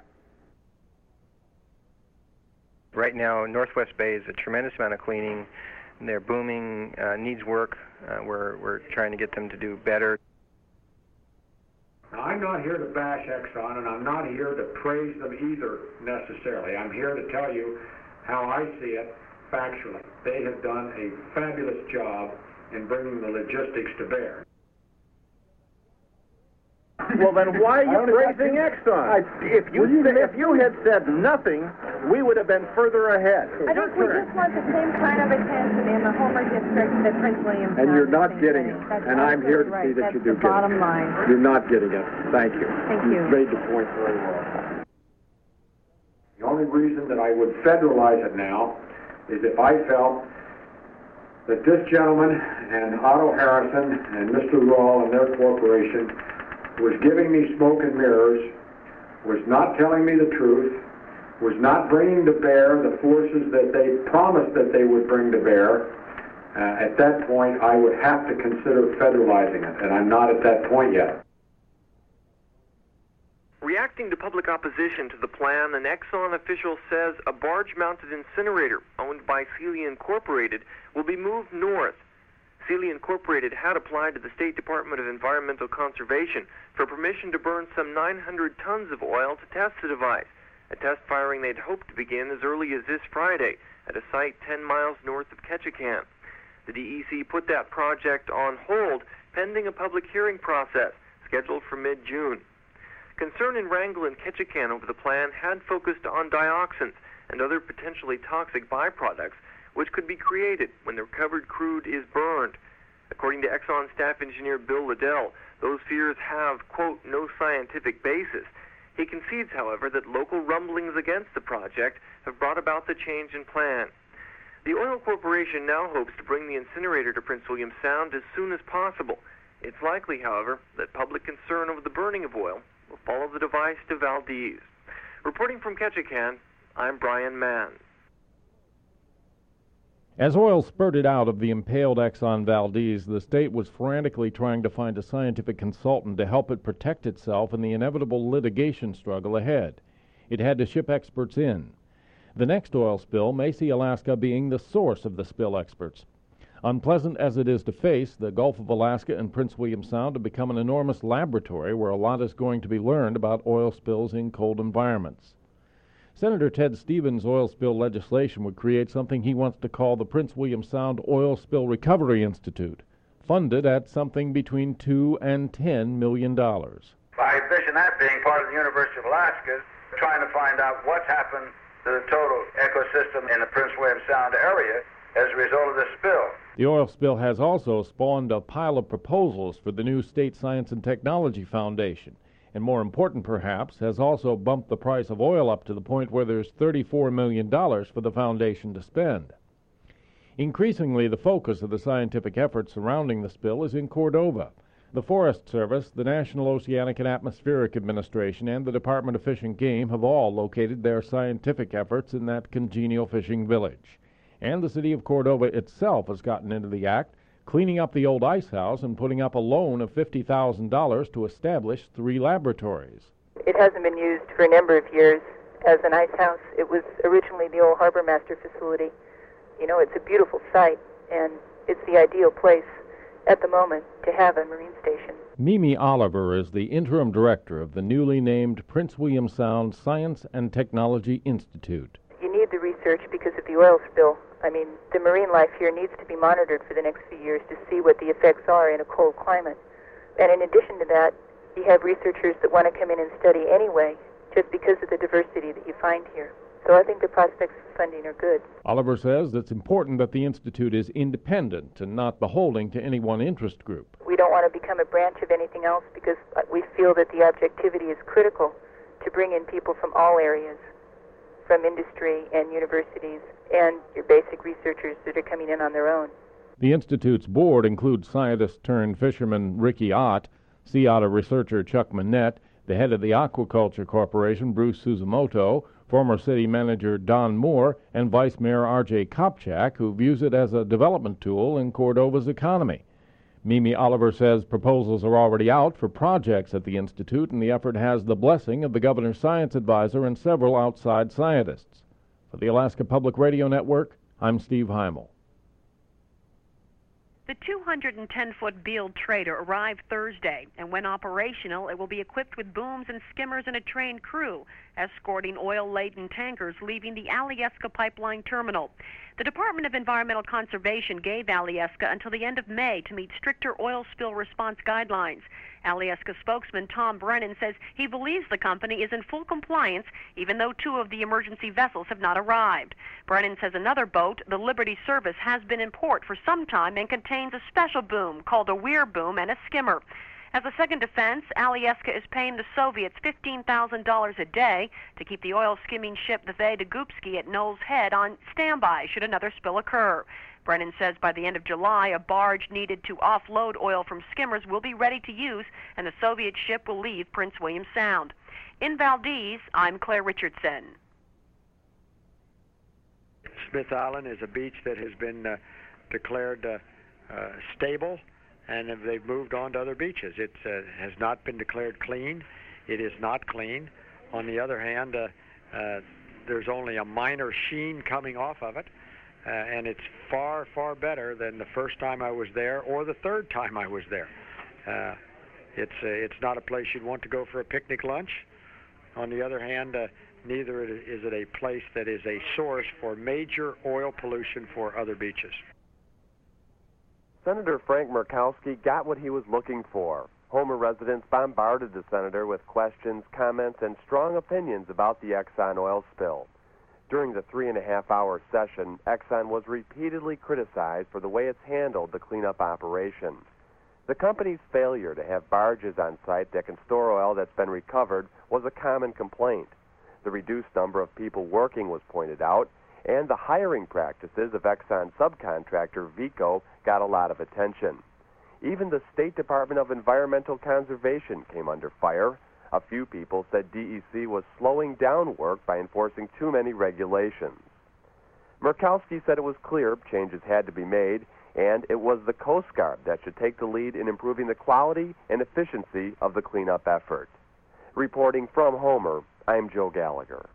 Right now, Northwest Bay is a tremendous amount of cleaning. They're booming, uh, needs work. Uh, we're, we're trying to get them to do better. Now, I'm not here to bash Exxon, and I'm not here to praise them either necessarily. I'm here to tell you how I see it factually. They have done a fabulous job in bringing the logistics to bear. Well, then why are you praising Exxon? I, if, you said, if you had said nothing, we would have been further ahead. I think we just want the same kind of attention in the Homer district that Prince William. And you're not getting it. That's and I'm here to right. see that That's you do the get bottom it. line. You're not getting it. Thank you. Thank you. You've made the point very well. The only reason that I would federalize it now is if I felt that this gentleman and Otto Harrison and Mister Rawl and their corporation was giving me smoke and mirrors, was not telling me the truth, was not bringing to bear the forces that they promised that they would bring to bear. Uh, at that point, I would have to consider federalizing it, and I'm not at that point yet. Reacting to public opposition to the plan, an Exxon official says a barge-mounted incinerator owned by Celia Incorporated will be moved north. Celia Incorporated had applied to the State Department of Environmental Conservation for permission to burn some nine hundred tons of oil to test the device, a test firing they'd hoped to begin as early as this Friday at a site ten miles north of Ketchikan. The D E C put that project on hold pending a public hearing process scheduled for mid-June. Concern in Wrangell and Ketchikan over the plan had focused on dioxins and other potentially toxic byproducts which could be created when the recovered crude is burned. According to Exxon staff engineer Bill Liddell, those fears have, quote, no scientific basis. He concedes, however, that local rumblings against the project have brought about the change in plan. The oil corporation now hopes to bring the incinerator to Prince William Sound as soon as possible. It's likely, however, that public concern over the burning of oil will follow the device to Valdez. Reporting from Ketchikan, I'm Brian Mann. As oil spurted out of the impaled Exxon Valdez, the state was frantically trying to find a scientific consultant to help it protect itself in the inevitable litigation struggle ahead. It had to ship experts in. The next oil spill may see Alaska being the source of the spill experts. Unpleasant as it is to face, the Gulf of Alaska and Prince William Sound have become an enormous laboratory where a lot is going to be learned about oil spills in cold environments. Senator Ted Stevens' oil spill legislation would create something he wants to call the Prince William Sound Oil Spill Recovery Institute, funded at something between two and ten million dollars. By Fish and that being part of the University of Alaska, trying to find out what's happened to the total ecosystem in the Prince William Sound area as a result of this spill. The oil spill has also spawned a pile of proposals for the new State Science and Technology Foundation, and more important perhaps, has also bumped the price of oil up to the point where there's thirty-four million dollars for the foundation to spend. Increasingly, the focus of the scientific effort surrounding the spill is in Cordova. The Forest Service, the National Oceanic and Atmospheric Administration, and the Department of Fish and Game have all located their scientific efforts in that congenial fishing village. And the city of Cordova itself has gotten into the act, cleaning up the old ice house and putting up a loan of fifty thousand dollars to establish three laboratories. It hasn't been used for a number of years as an ice house. It was originally the old Harbor Master facility. You know, it's a beautiful site, and it's the ideal place at the moment to have a marine station. Mimi Oliver is the interim director of the newly named Prince William Sound Science and Technology Institute. You need the research because of the oil spill. I mean, the marine life here needs to be monitored for the next few years to see what the effects are in a cold climate. And in addition to that, you have researchers that want to come in and study anyway, just because of the diversity that you find here. So I think the prospects for funding are good. Oliver says it's important that the Institute is independent and not beholden to any one interest group. We don't want to become a branch of anything else because we feel that the objectivity is critical to bring in people from all areas, from industry and universities and your basic researchers that are coming in on their own. The Institute's board includes scientist-turned-fisherman Ricky Ott, sea otter researcher Chuck Manette, the head of the Aquaculture Corporation, Bruce Suzumoto, former city manager Don Moore, and Vice Mayor R J Kopchak, who views it as a development tool in Cordova's economy. Mimi Oliver says proposals are already out for projects at the Institute, and the effort has the blessing of the governor's science advisor and several outside scientists. For the Alaska Public Radio Network, I'm Steve Heimel. The two hundred ten foot Beale Trader arrived Thursday, and when operational, it will be equipped with booms and skimmers and a trained crew, escorting oil-laden tankers leaving the Alyeska Pipeline Terminal. The Department of Environmental Conservation gave Alyeska until the end of May to meet stricter oil spill response guidelines. Alyeska spokesman Tom Brennan says he believes the company is in full compliance, even though two of the emergency vessels have not arrived. Brennan says another boat, the Liberty Service, has been in port for some time and contains a special boom called a weir boom and a skimmer. As a second defense, Alyeska is paying the Soviets fifteen thousand dollars a day to keep the oil-skimming ship the Vey-Degupsky at Knowles Head on standby should another spill occur. Brennan says by the end of July, a barge needed to offload oil from skimmers will be ready to use, and the Soviet ship will leave Prince William Sound. In Valdez, I'm Claire Richardson. Smith Island is a beach that has been uh, declared uh, uh, stable, and they've moved on to other beaches. It uh, has not been declared clean. It is not clean. On the other hand, uh, uh, there's only a minor sheen coming off of it, uh, and it's far, far better than the first time I was there or the third time I was there. Uh, it's, uh, it's not a place you'd want to go for a picnic lunch. On the other hand, uh, neither is it a place that is a source for major oil pollution for other beaches. Senator Frank Murkowski got what he was looking for. Homer residents bombarded the senator with questions, comments, and strong opinions about the Exxon oil spill. During the three and a half hour session, Exxon was repeatedly criticized for the way it's handled the cleanup operation. The company's failure to have barges on site that can store oil that's been recovered was a common complaint. The reduced number of people working was pointed out, and the hiring practices of Exxon subcontractor Vico got a lot of attention. Even the State Department of Environmental Conservation came under fire. A few people said D E C was slowing down work by enforcing too many regulations. Murkowski said it was clear changes had to be made, and it was the Coast Guard that should take the lead in improving the quality and efficiency of the cleanup effort. Reporting from Homer, I'm Joe Gallagher.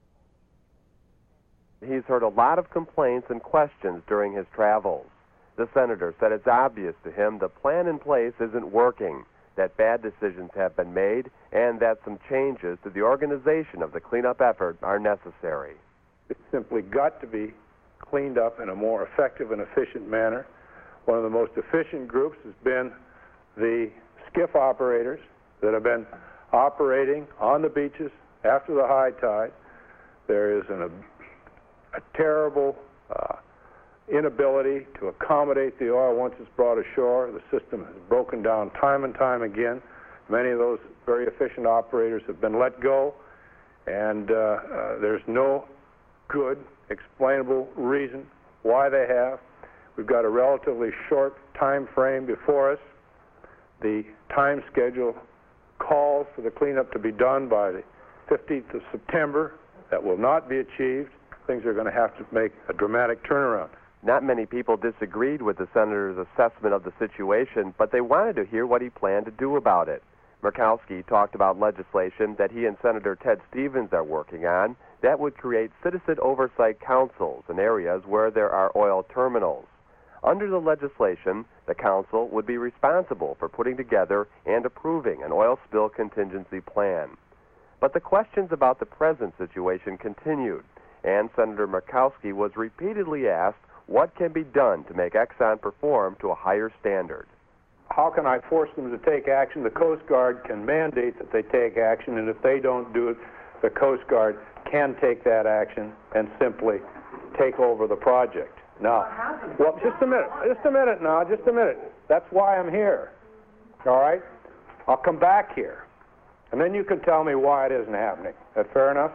He's heard a lot of complaints and questions during his travels. The senator said it's obvious to him the plan in place isn't working, that bad decisions have been made, and that some changes to the organization of the cleanup effort are necessary. It's simply got to be cleaned up in a more effective and efficient manner. One of the most efficient groups has been the skiff operators that have been operating on the beaches after the high tide. There is an, a, a terrible uh, inability to accommodate the oil once it's brought ashore. The system has broken down time and time again. Many of those very efficient operators have been let go, and uh, uh, there's no good explainable reason why they have. We've got a relatively short time frame before us. The time schedule calls for the cleanup to be done by the fifteenth of September. That will not be achieved. Things are going to have to make a dramatic turnaround. Not many people disagreed with the senator's assessment of the situation, but they wanted to hear what he planned to do about it. Murkowski talked about legislation that he and Senator Ted Stevens are working on that would create citizen oversight councils in areas where there are oil terminals. Under the legislation, the council would be responsible for putting together and approving an oil spill contingency plan. But the questions about the present situation continued, and Senator Murkowski was repeatedly asked what can be done to make Exxon perform to a higher standard. How can I force them to take action? The Coast Guard can mandate that they take action, and if they don't do it, the Coast Guard can take that action and simply take over the project. Now, well, just a minute, just a minute now, just a minute. That's why I'm here, all right? I'll come back here, and then you can tell me why it isn't happening. Is that fair enough?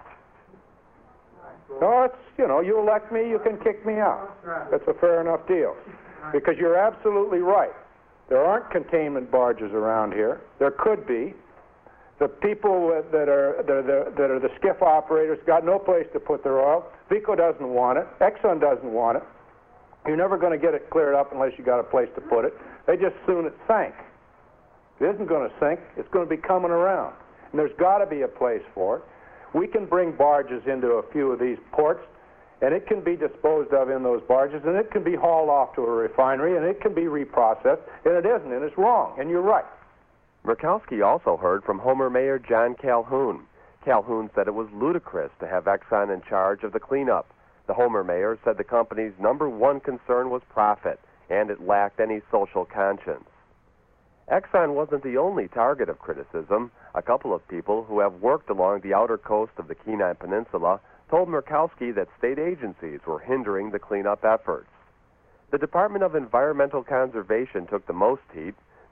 No, it's, you know, you elect me, you can kick me out. That's a fair enough deal. Because you're absolutely right. There aren't containment barges around here. There could be. The people that are, that are, the, that are the skiff operators got no place to put their oil. Vico doesn't want it. Exxon doesn't want it. You're never going to get it cleared up unless you got a place to put it. They just soon it sank. It isn't going to sink. It's going to be coming around. And there's got to be a place for it. We can bring barges into a few of these ports, and it can be disposed of in those barges, and it can be hauled off to a refinery, and it can be reprocessed, and it isn't, and it's wrong, and you're right. Murkowski also heard from Homer Mayor John Calhoun. Calhoun said it was ludicrous to have Exxon in charge of the cleanup. The Homer mayor said the company's number one concern was profit, and it lacked any social conscience. Exxon wasn't the only target of criticism. A couple of people who have worked along the outer coast of the Kenai Peninsula told Murkowski that state agencies were hindering the cleanup efforts. The Department of Environmental Conservation took the most heat.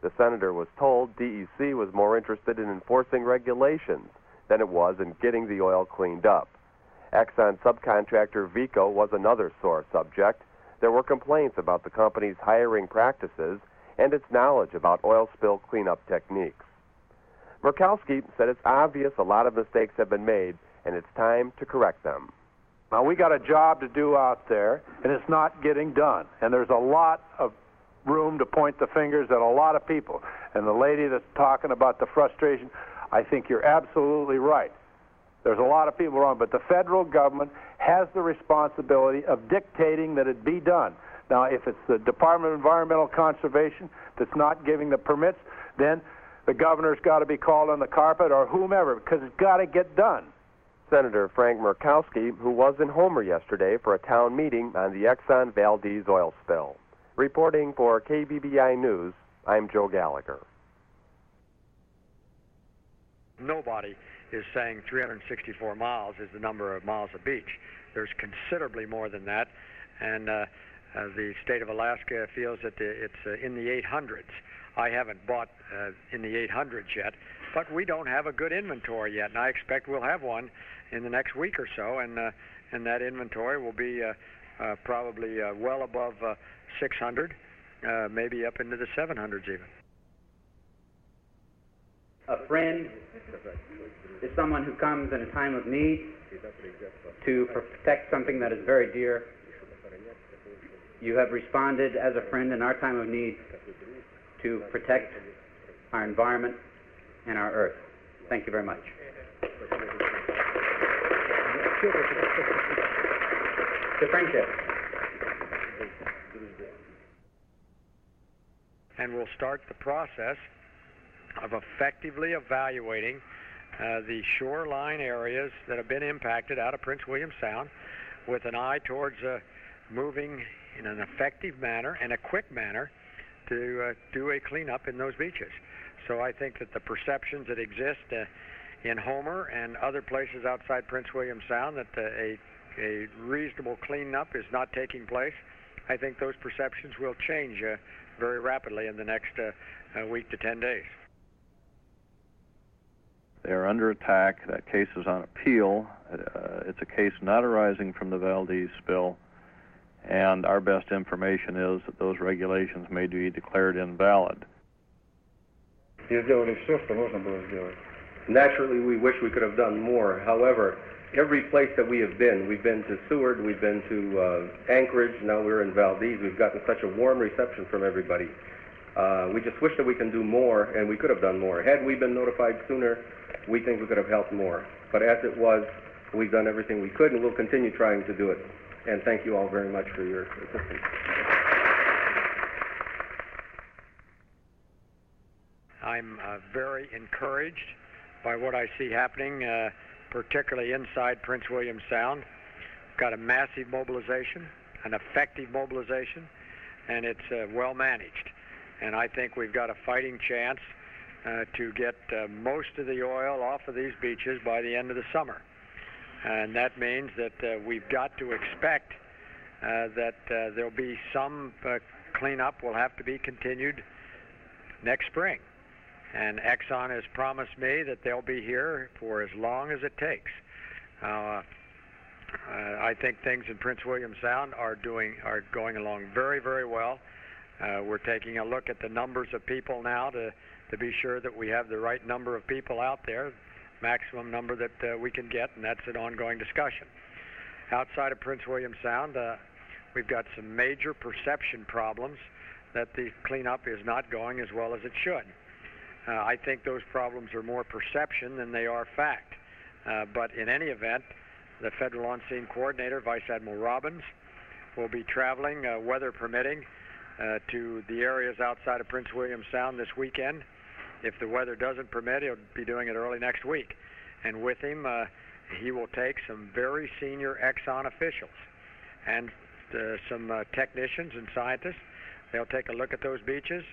The senator was told D E C was more interested in enforcing regulations than it was in getting the oil cleaned up. Exxon subcontractor Vico was another sore subject. There were complaints about the company's hiring practices and its knowledge about oil spill cleanup techniques. Murkowski said it's obvious a lot of mistakes have been made, and it's time to correct them. Now, we got a job to do out there, and it's not getting done. And there's a lot of room to point the fingers at a lot of people. And the lady that's talking about the frustration, I think you're absolutely right. There's a lot of people wrong, but the federal government has the responsibility of dictating that it be done. Now, if it's the Department of Environmental Conservation that's not giving the permits, then the governor's got to be called on the carpet or whomever, because it's got to get done. Senator Frank Murkowski, who was in Homer yesterday for a town meeting on the Exxon Valdez oil spill. Reporting for K B B I News, I'm Joe Gallagher. Nobody is saying three hundred sixty-four miles is the number of miles of beach. There's considerably more than that, and uh, uh, the state of Alaska feels that the, it's uh, in the eight hundreds. I haven't bought uh, in the eight hundreds yet, but we don't have a good inventory yet, and I expect we'll have one in the next week or so, and uh, and that inventory will be uh, uh, probably uh, well above uh, six hundred, uh, maybe up into the seven hundreds even. A friend is someone who comes in a time of need to protect something that is very dear. You have responded as a friend in our time of need to protect our environment and our earth. Thank you very much. The friendship. And we'll start the process of effectively evaluating uh, the shoreline areas that have been impacted out of Prince William Sound with an eye towards uh, moving in an effective manner and a quick manner to uh, do a cleanup in those beaches. So I think that the perceptions that exist uh, in Homer and other places outside Prince William Sound that uh, a, a reasonable cleanup is not taking place, I think those perceptions will change uh, very rapidly in the next uh, uh, week to ten days. They are under attack. That case is on appeal. Uh, it's a case not arising from the Valdez spill, and our best information is that those regulations may be declared invalid. Naturally, we wish we could have done more. However, every place that we have been, we've been to Seward, we've been to uh, Anchorage, now we're in Valdez, we've gotten such a warm reception from everybody. Uh, we just wish that we can do more, and we could have done more. Had we been notified sooner, we think we could have helped more. But as it was, we've done everything we could, and we'll continue trying to do it. And thank you all very much for your assistance. I'm uh, very encouraged by what I see happening, uh, particularly inside Prince William Sound. We've got a massive mobilization, an effective mobilization, and it's uh, well managed. And I think we've got a fighting chance uh, to get uh, most of the oil off of these beaches by the end of the summer. And that means that uh, we've got to expect uh, that uh, there'll be some uh, cleanup will have to be continued next spring. And Exxon has promised me that they'll be here for as long as it takes. Uh, uh, I think things in Prince William Sound are doing are going along very, very well. Uh, we're taking a look at the numbers of people now to, to be sure that we have the right number of people out there, maximum number that uh, we can get, and that's an ongoing discussion. Outside of Prince William Sound, uh, we've got some major perception problems that the cleanup is not going as well as it should. Uh, I think those problems are more perception than they are fact. Uh, but in any event, the Federal On-Scene Coordinator, Vice Admiral Robbins, will be traveling, uh, weather permitting, uh, to the areas outside of Prince William Sound this weekend. If the weather doesn't permit, he'll be doing it early next week. And with him, uh, he will take some very senior Exxon officials and uh, some uh, technicians and scientists. They'll take a look at those beaches.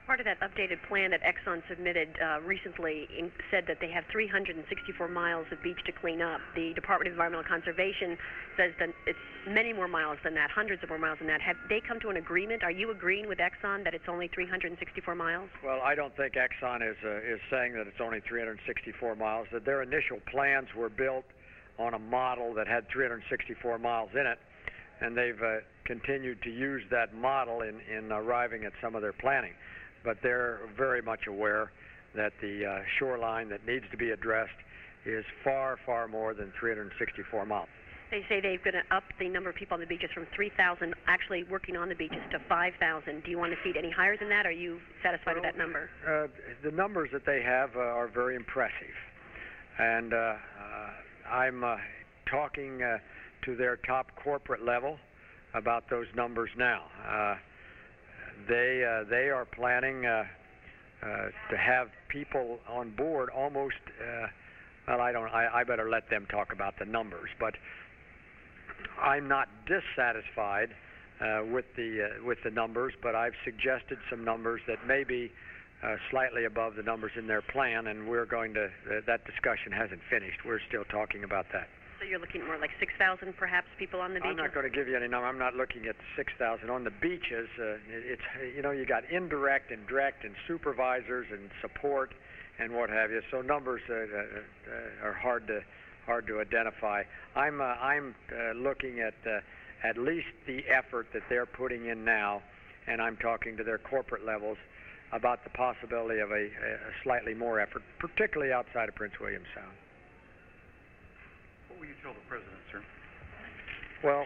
Part of that updated plan that Exxon submitted uh, recently in, said that they have three hundred sixty-four miles of beach to clean up. The Department of Environmental Conservation says that it's many more miles than that, hundreds of more miles than that. Have they come to an agreement? Are you agreeing with Exxon that it's only three hundred sixty-four miles? Well, I don't think Exxon is uh, is saying that it's only three hundred sixty-four miles. That their initial plans were built on a model that had three hundred sixty-four miles in it, and they've uh, continued to use that model in, in arriving at some of their planning. But they're very much aware that the uh, shoreline that needs to be addressed is far, far more than three hundred sixty-four miles. They say they're going to up the number of people on the beaches from three thousand actually working on the beaches to five thousand. Do you want to feed any higher than that? Or are you satisfied well, with that number? Uh, the numbers that they have uh, are very impressive. And uh, uh, I'm uh, talking uh, to their top corporate level about those numbers now. Uh, They uh, they are planning uh, uh, to have people on board almost. Uh, well, I don't. I, I better let them talk about the numbers. But I'm not dissatisfied uh, with the uh, with the numbers. But I've suggested some numbers that may be uh, slightly above the numbers in their plan, and we're going to. Uh, that discussion hasn't finished. We're still talking about that. So you're looking at more like six thousand, perhaps, people on the beaches? I'm not going to give you any number. I'm not looking at six thousand. On the beaches, uh, it's, you know, you got indirect and direct and supervisors and support and what have you. So numbers uh, uh, are hard to hard to identify. I'm uh, I'm uh, looking at uh, at least the effort that they're putting in now, and I'm talking to their corporate levels about the possibility of a, a slightly more effort, particularly outside of Prince William Sound. What will you tell the president, sir? Well,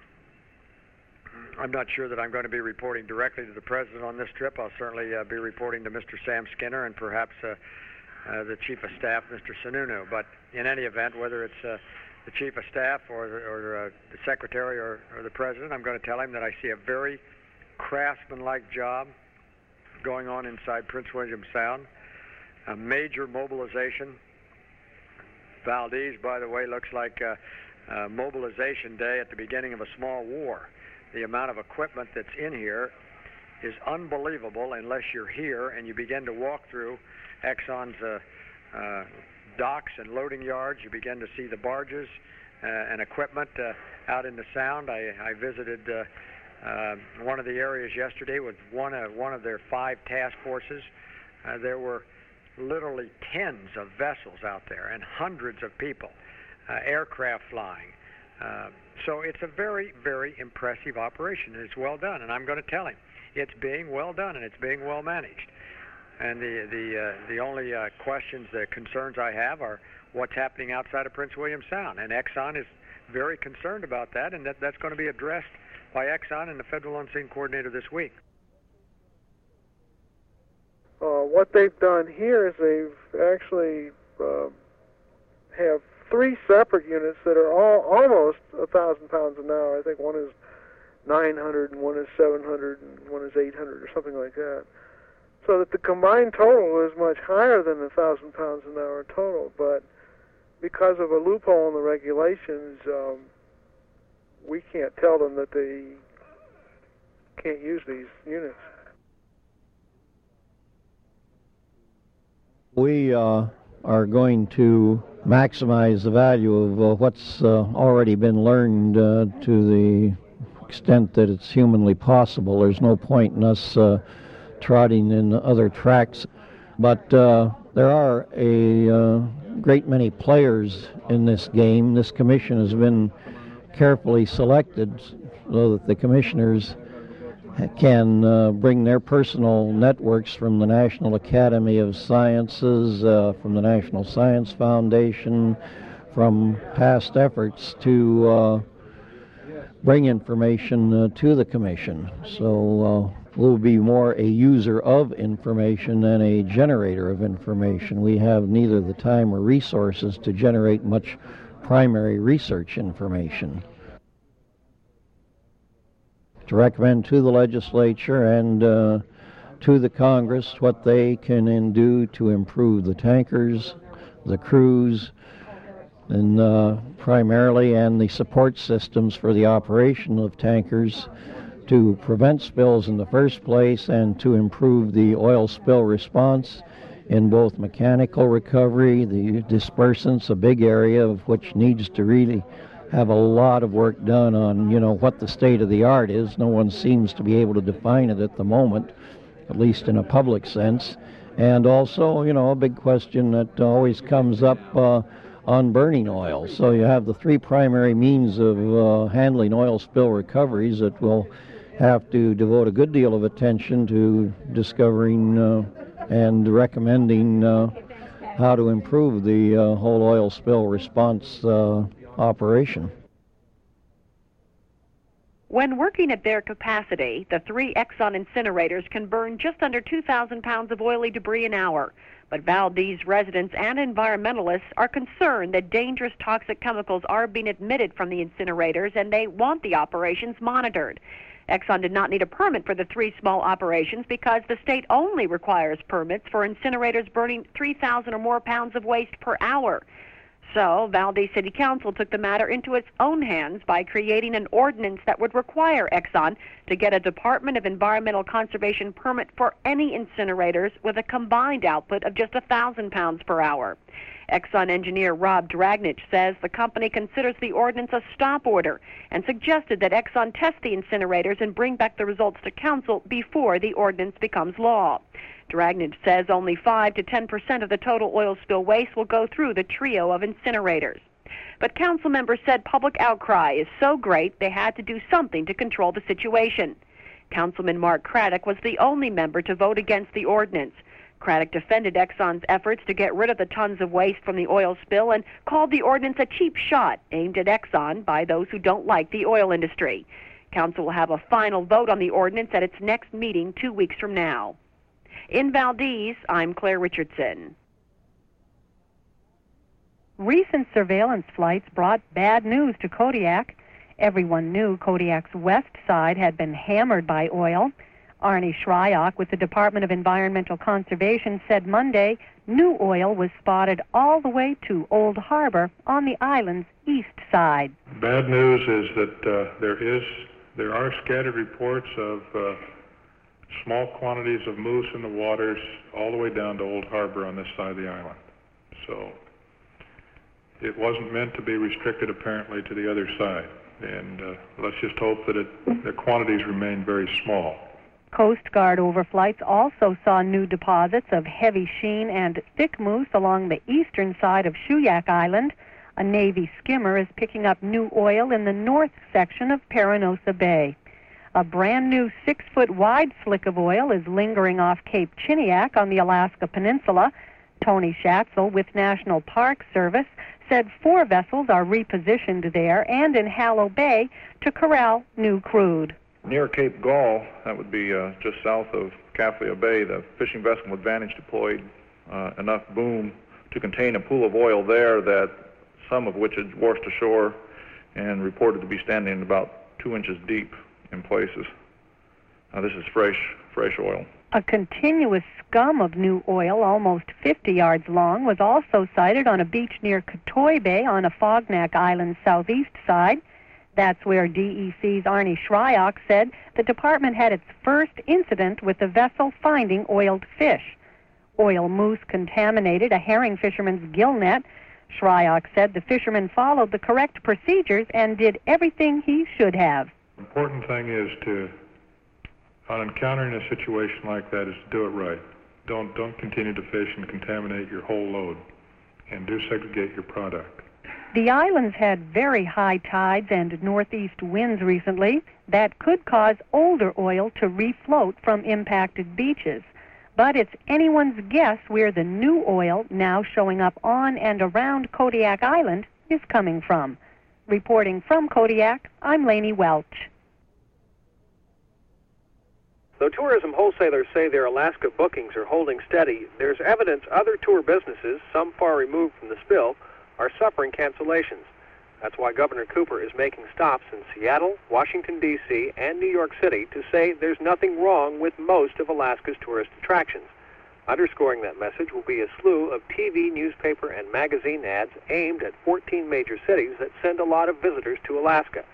I'm not sure that I'm going to be reporting directly to the president on this trip. I'll certainly uh, be reporting to Mister Sam Skinner and perhaps uh, uh, the chief of staff, Mister Sununu. But in any event, whether it's uh, the chief of staff or, or uh, the secretary or, or the president, I'm going to tell him that I see a very craftsman-like job going on inside Prince William Sound, a major mobilization. Valdez, by the way, looks like uh, uh, mobilization day at the beginning of a small war. The amount of equipment that's in here is unbelievable unless you're here and you begin to walk through Exxon's uh, uh, docks and loading yards. You begin to see the barges uh, and equipment uh, out in the Sound. I, I visited uh, uh, one of the areas yesterday with one, uh, one of their five task forces. Uh, there were literally tens of vessels out there and hundreds of people, uh, aircraft flying. Uh, so it's a very, very impressive operation, and it's well done. And I'm going to tell him it's being well done and it's being well managed. And the the uh, the only uh, questions, the concerns I have are what's happening outside of Prince William Sound. And Exxon is very concerned about that, and that, that's going to be addressed by Exxon and the Federal On-Scene Coordinator this week. Uh, what they've done here is they've actually uh, have three separate units that are all almost a thousand pounds an hour. I think one is nine hundred and one is seven hundred and one is eight hundred or something like that. So that the combined total is much higher than a thousand pounds an hour total. But because of a loophole in the regulations, um, we can't tell them that they can't use these units. We uh, are going to maximize the value of uh, what's uh, already been learned uh, to the extent that it's humanly possible. There's no point in us uh, trotting in other tracks. But uh, there are a uh, great many players in this game. This commission has been carefully selected so that the commissioners can uh, bring their personal networks from the National Academy of Sciences, uh, from the National Science Foundation, from past efforts to uh, bring information uh, to the Commission. So uh, we'll be more a user of information than a generator of information. We have neither the time or resources to generate much primary research information. To recommend to the legislature and uh, to the Congress what they can do to improve the tankers, the crews, and uh, primarily, and the support systems for the operation of tankers to prevent spills in the first place and to improve the oil spill response in both mechanical recovery, the dispersants, a big area of which needs to really have a lot of work done on, you know, what the state of the art is. No one seems to be able to define it at the moment, at least in a public sense. And also, you know, a big question that always comes up uh, on burning oil. So you have the three primary means of uh, handling oil spill recoveries that will have to devote a good deal of attention to discovering uh, and recommending uh, how to improve the uh, whole oil spill response uh, operation. When working at their capacity, the three Exxon incinerators can burn just under two thousand pounds of oily debris an hour. But Valdez residents and environmentalists are concerned that dangerous toxic chemicals are being emitted from the incinerators, and they want the operations monitored. Exxon did not need a permit for the three small operations because the state only requires permits for incinerators burning three thousand or more pounds of waste per hour. So Valdez City Council took the matter into its own hands by creating an ordinance that would require Exxon to get a Department of Environmental Conservation permit for any incinerators with a combined output of just one thousand pounds per hour. Exxon engineer Rob Dragnich says the company considers the ordinance a stop order and suggested that Exxon test the incinerators and bring back the results to council before the ordinance becomes law. Dragnich says only five to ten percent of the total oil spill waste will go through the trio of incinerators. But council members said public outcry is so great they had to do something to control the situation. Councilman Mark Craddock was the only member to vote against the ordinance. Craddock defended Exxon's efforts to get rid of the tons of waste from the oil spill and called the ordinance a cheap shot aimed at Exxon by those who don't like the oil industry. Council will have a final vote on the ordinance at its next meeting two weeks from now. In Valdez, I'm Claire Richardson. Recent surveillance flights brought bad news to Kodiak. Everyone knew Kodiak's west side had been hammered by oil. Arnie Shryock with the Department of Environmental Conservation said Monday new oil was spotted all the way to Old Harbor on the island's east side. Bad news is that uh, there is there are scattered reports of uh, small quantities of moose in the waters all the way down to Old Harbor on this side of the island. So it wasn't meant to be restricted apparently to the other side, and uh, let's just hope that it, the quantities remain very small. Coast Guard overflights also saw new deposits of heavy sheen and thick moose along the eastern side of Shuyak Island. A Navy skimmer is picking up new oil in the north section of Perinosa Bay. A brand new six-foot wide slick of oil is lingering off Cape Chiniak on the Alaska Peninsula. Tony Schatzel with National Park Service said four vessels are repositioned there and in Hallow Bay to corral new crude. Near Cape Gall, that would be uh, just south of Kaflia Bay, the fishing vessel Advantage deployed uh, enough boom to contain a pool of oil there that some of which had washed ashore and reported to be standing about two inches deep in places. Now this is fresh, fresh oil. A continuous scum of new oil, almost fifty yards long, was also sighted on a beach near Katoy Bay on Afognak Island's southeast side. That's where D E C's Arnie Shryock said the department had its first incident with the vessel finding oiled fish. Oil moose contaminated a herring fisherman's gill net. Shryock said the fisherman followed the correct procedures and did everything he should have. The important thing is to, on encountering a situation like that, is to do it right. Don't, don't continue to fish and contaminate your whole load, and do segregate your product. The islands had very high tides and northeast winds recently that could cause older oil to refloat from impacted beaches. But it's anyone's guess where the new oil now showing up on and around Kodiak Island is coming from. Reporting from Kodiak, I'm Lainey Welch. Though tourism wholesalers say their Alaska bookings are holding steady, there's evidence other tour businesses, some far removed from the spill, are suffering cancellations. That's why Governor Cooper is making stops in Seattle, Washington, D C, and New York City to say there's nothing wrong with most of Alaska's tourist attractions. Underscoring that message will be a slew of T V, newspaper, and magazine ads aimed at fourteen major cities that send a lot of visitors to Alaska.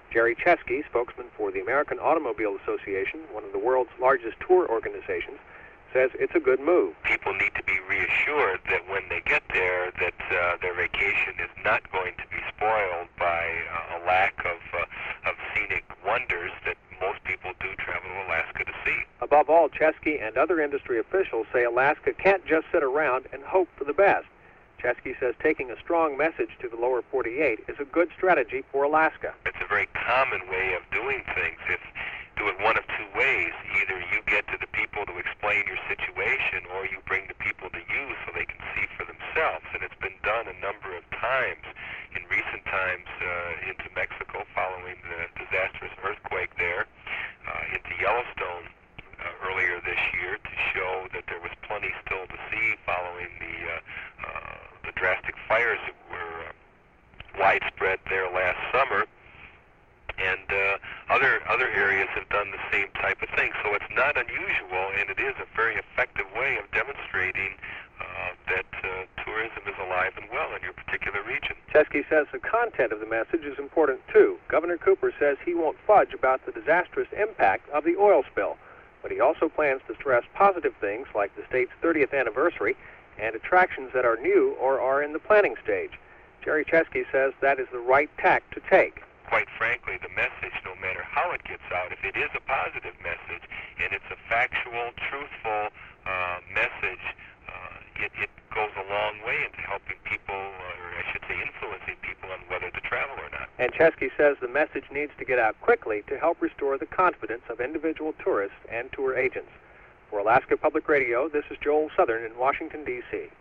Jerry Chesky, spokesman for the American Automobile Association, one of the world's largest tour organizations, says it's a good move. People need to be reassured that when they get there, that uh, their vacation is not going to be spoiled by uh, a lack of, uh, of scenic wonders that most people do travel to Alaska to see. Above all, Chesky and other industry officials say Alaska can't just sit around and hope for the best. Chesky says taking a strong message to the lower forty-eight is a good strategy for Alaska. It's a very common way of doing things. If do it one of two ways. Either you get to the people to explain your situation, or you bring the people to you so they can see for themselves. And it's been done a number of times in recent times uh, into Mexico following the disastrous earthquake there, uh, into Yellowstone uh, earlier this year to show that there was plenty still to see following the uh, uh, the drastic fires that were uh, widespread there last summer. And uh, other other areas have done the same type of thing. So it's not unusual, and it is a very effective way of demonstrating uh, that uh, tourism is alive and well in your particular region. Chesky says the content of the message is important, too. Governor Cooper says he won't fudge about the disastrous impact of the oil spill, but he also plans to stress positive things like the state's thirtieth anniversary and attractions that are new or are in the planning stage. Jerry Chesky says that is the right tack to take. Quite frankly, the message, no matter how it gets out, if it is a positive message and it's a factual, truthful uh, message, uh, it, it goes a long way into helping people, or I should say influencing people on whether to travel or not. And Chesky says the message needs to get out quickly to help restore the confidence of individual tourists and tour agents. For Alaska Public Radio, this is Joel Southern in Washington, D C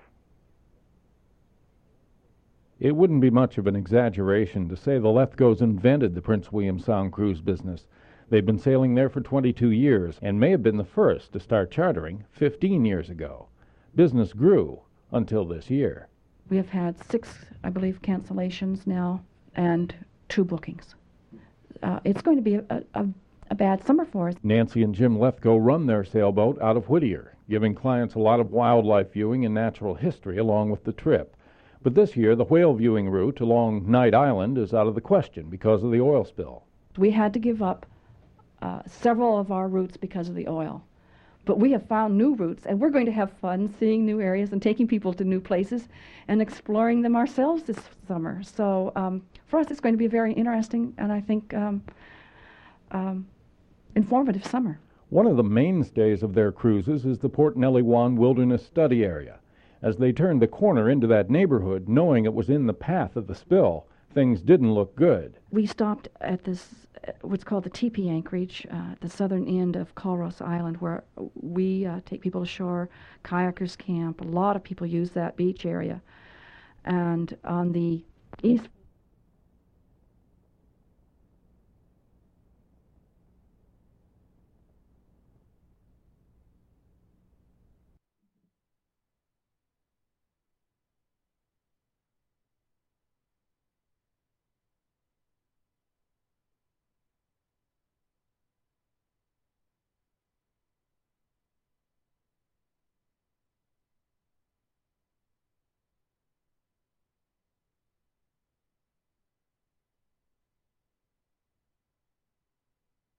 It wouldn't be much of an exaggeration to say the Lethgos invented the Prince William Sound cruise business. They've been sailing there for twenty-two years and may have been the first to start chartering fifteen years ago. Business grew until this year. We have had six, I believe, cancellations now and two bookings. Uh, it's going to be a, a, a bad summer for us. Nancy and Jim Lethgo run their sailboat out of Whittier, giving clients a lot of wildlife viewing and natural history along with the trip. But this year, the whale viewing route along Knight Island is out of the question because of the oil spill. We had to give up uh, several of our routes because of the oil. But we have found new routes, and we're going to have fun seeing new areas and taking people to new places and exploring them ourselves this summer. So um, for us, it's going to be a very interesting and I think um, um, informative summer. One of the mainstays of their cruises is the Port Nellie-Wan Wilderness Study Area. As they turned the corner into that neighborhood, knowing it was in the path of the spill, things didn't look good. We stopped at this, what's called the teepee anchorage, uh, at the southern end of Culross Island, where we uh, take people ashore, kayakers camp. A lot of people use that beach area. And on the east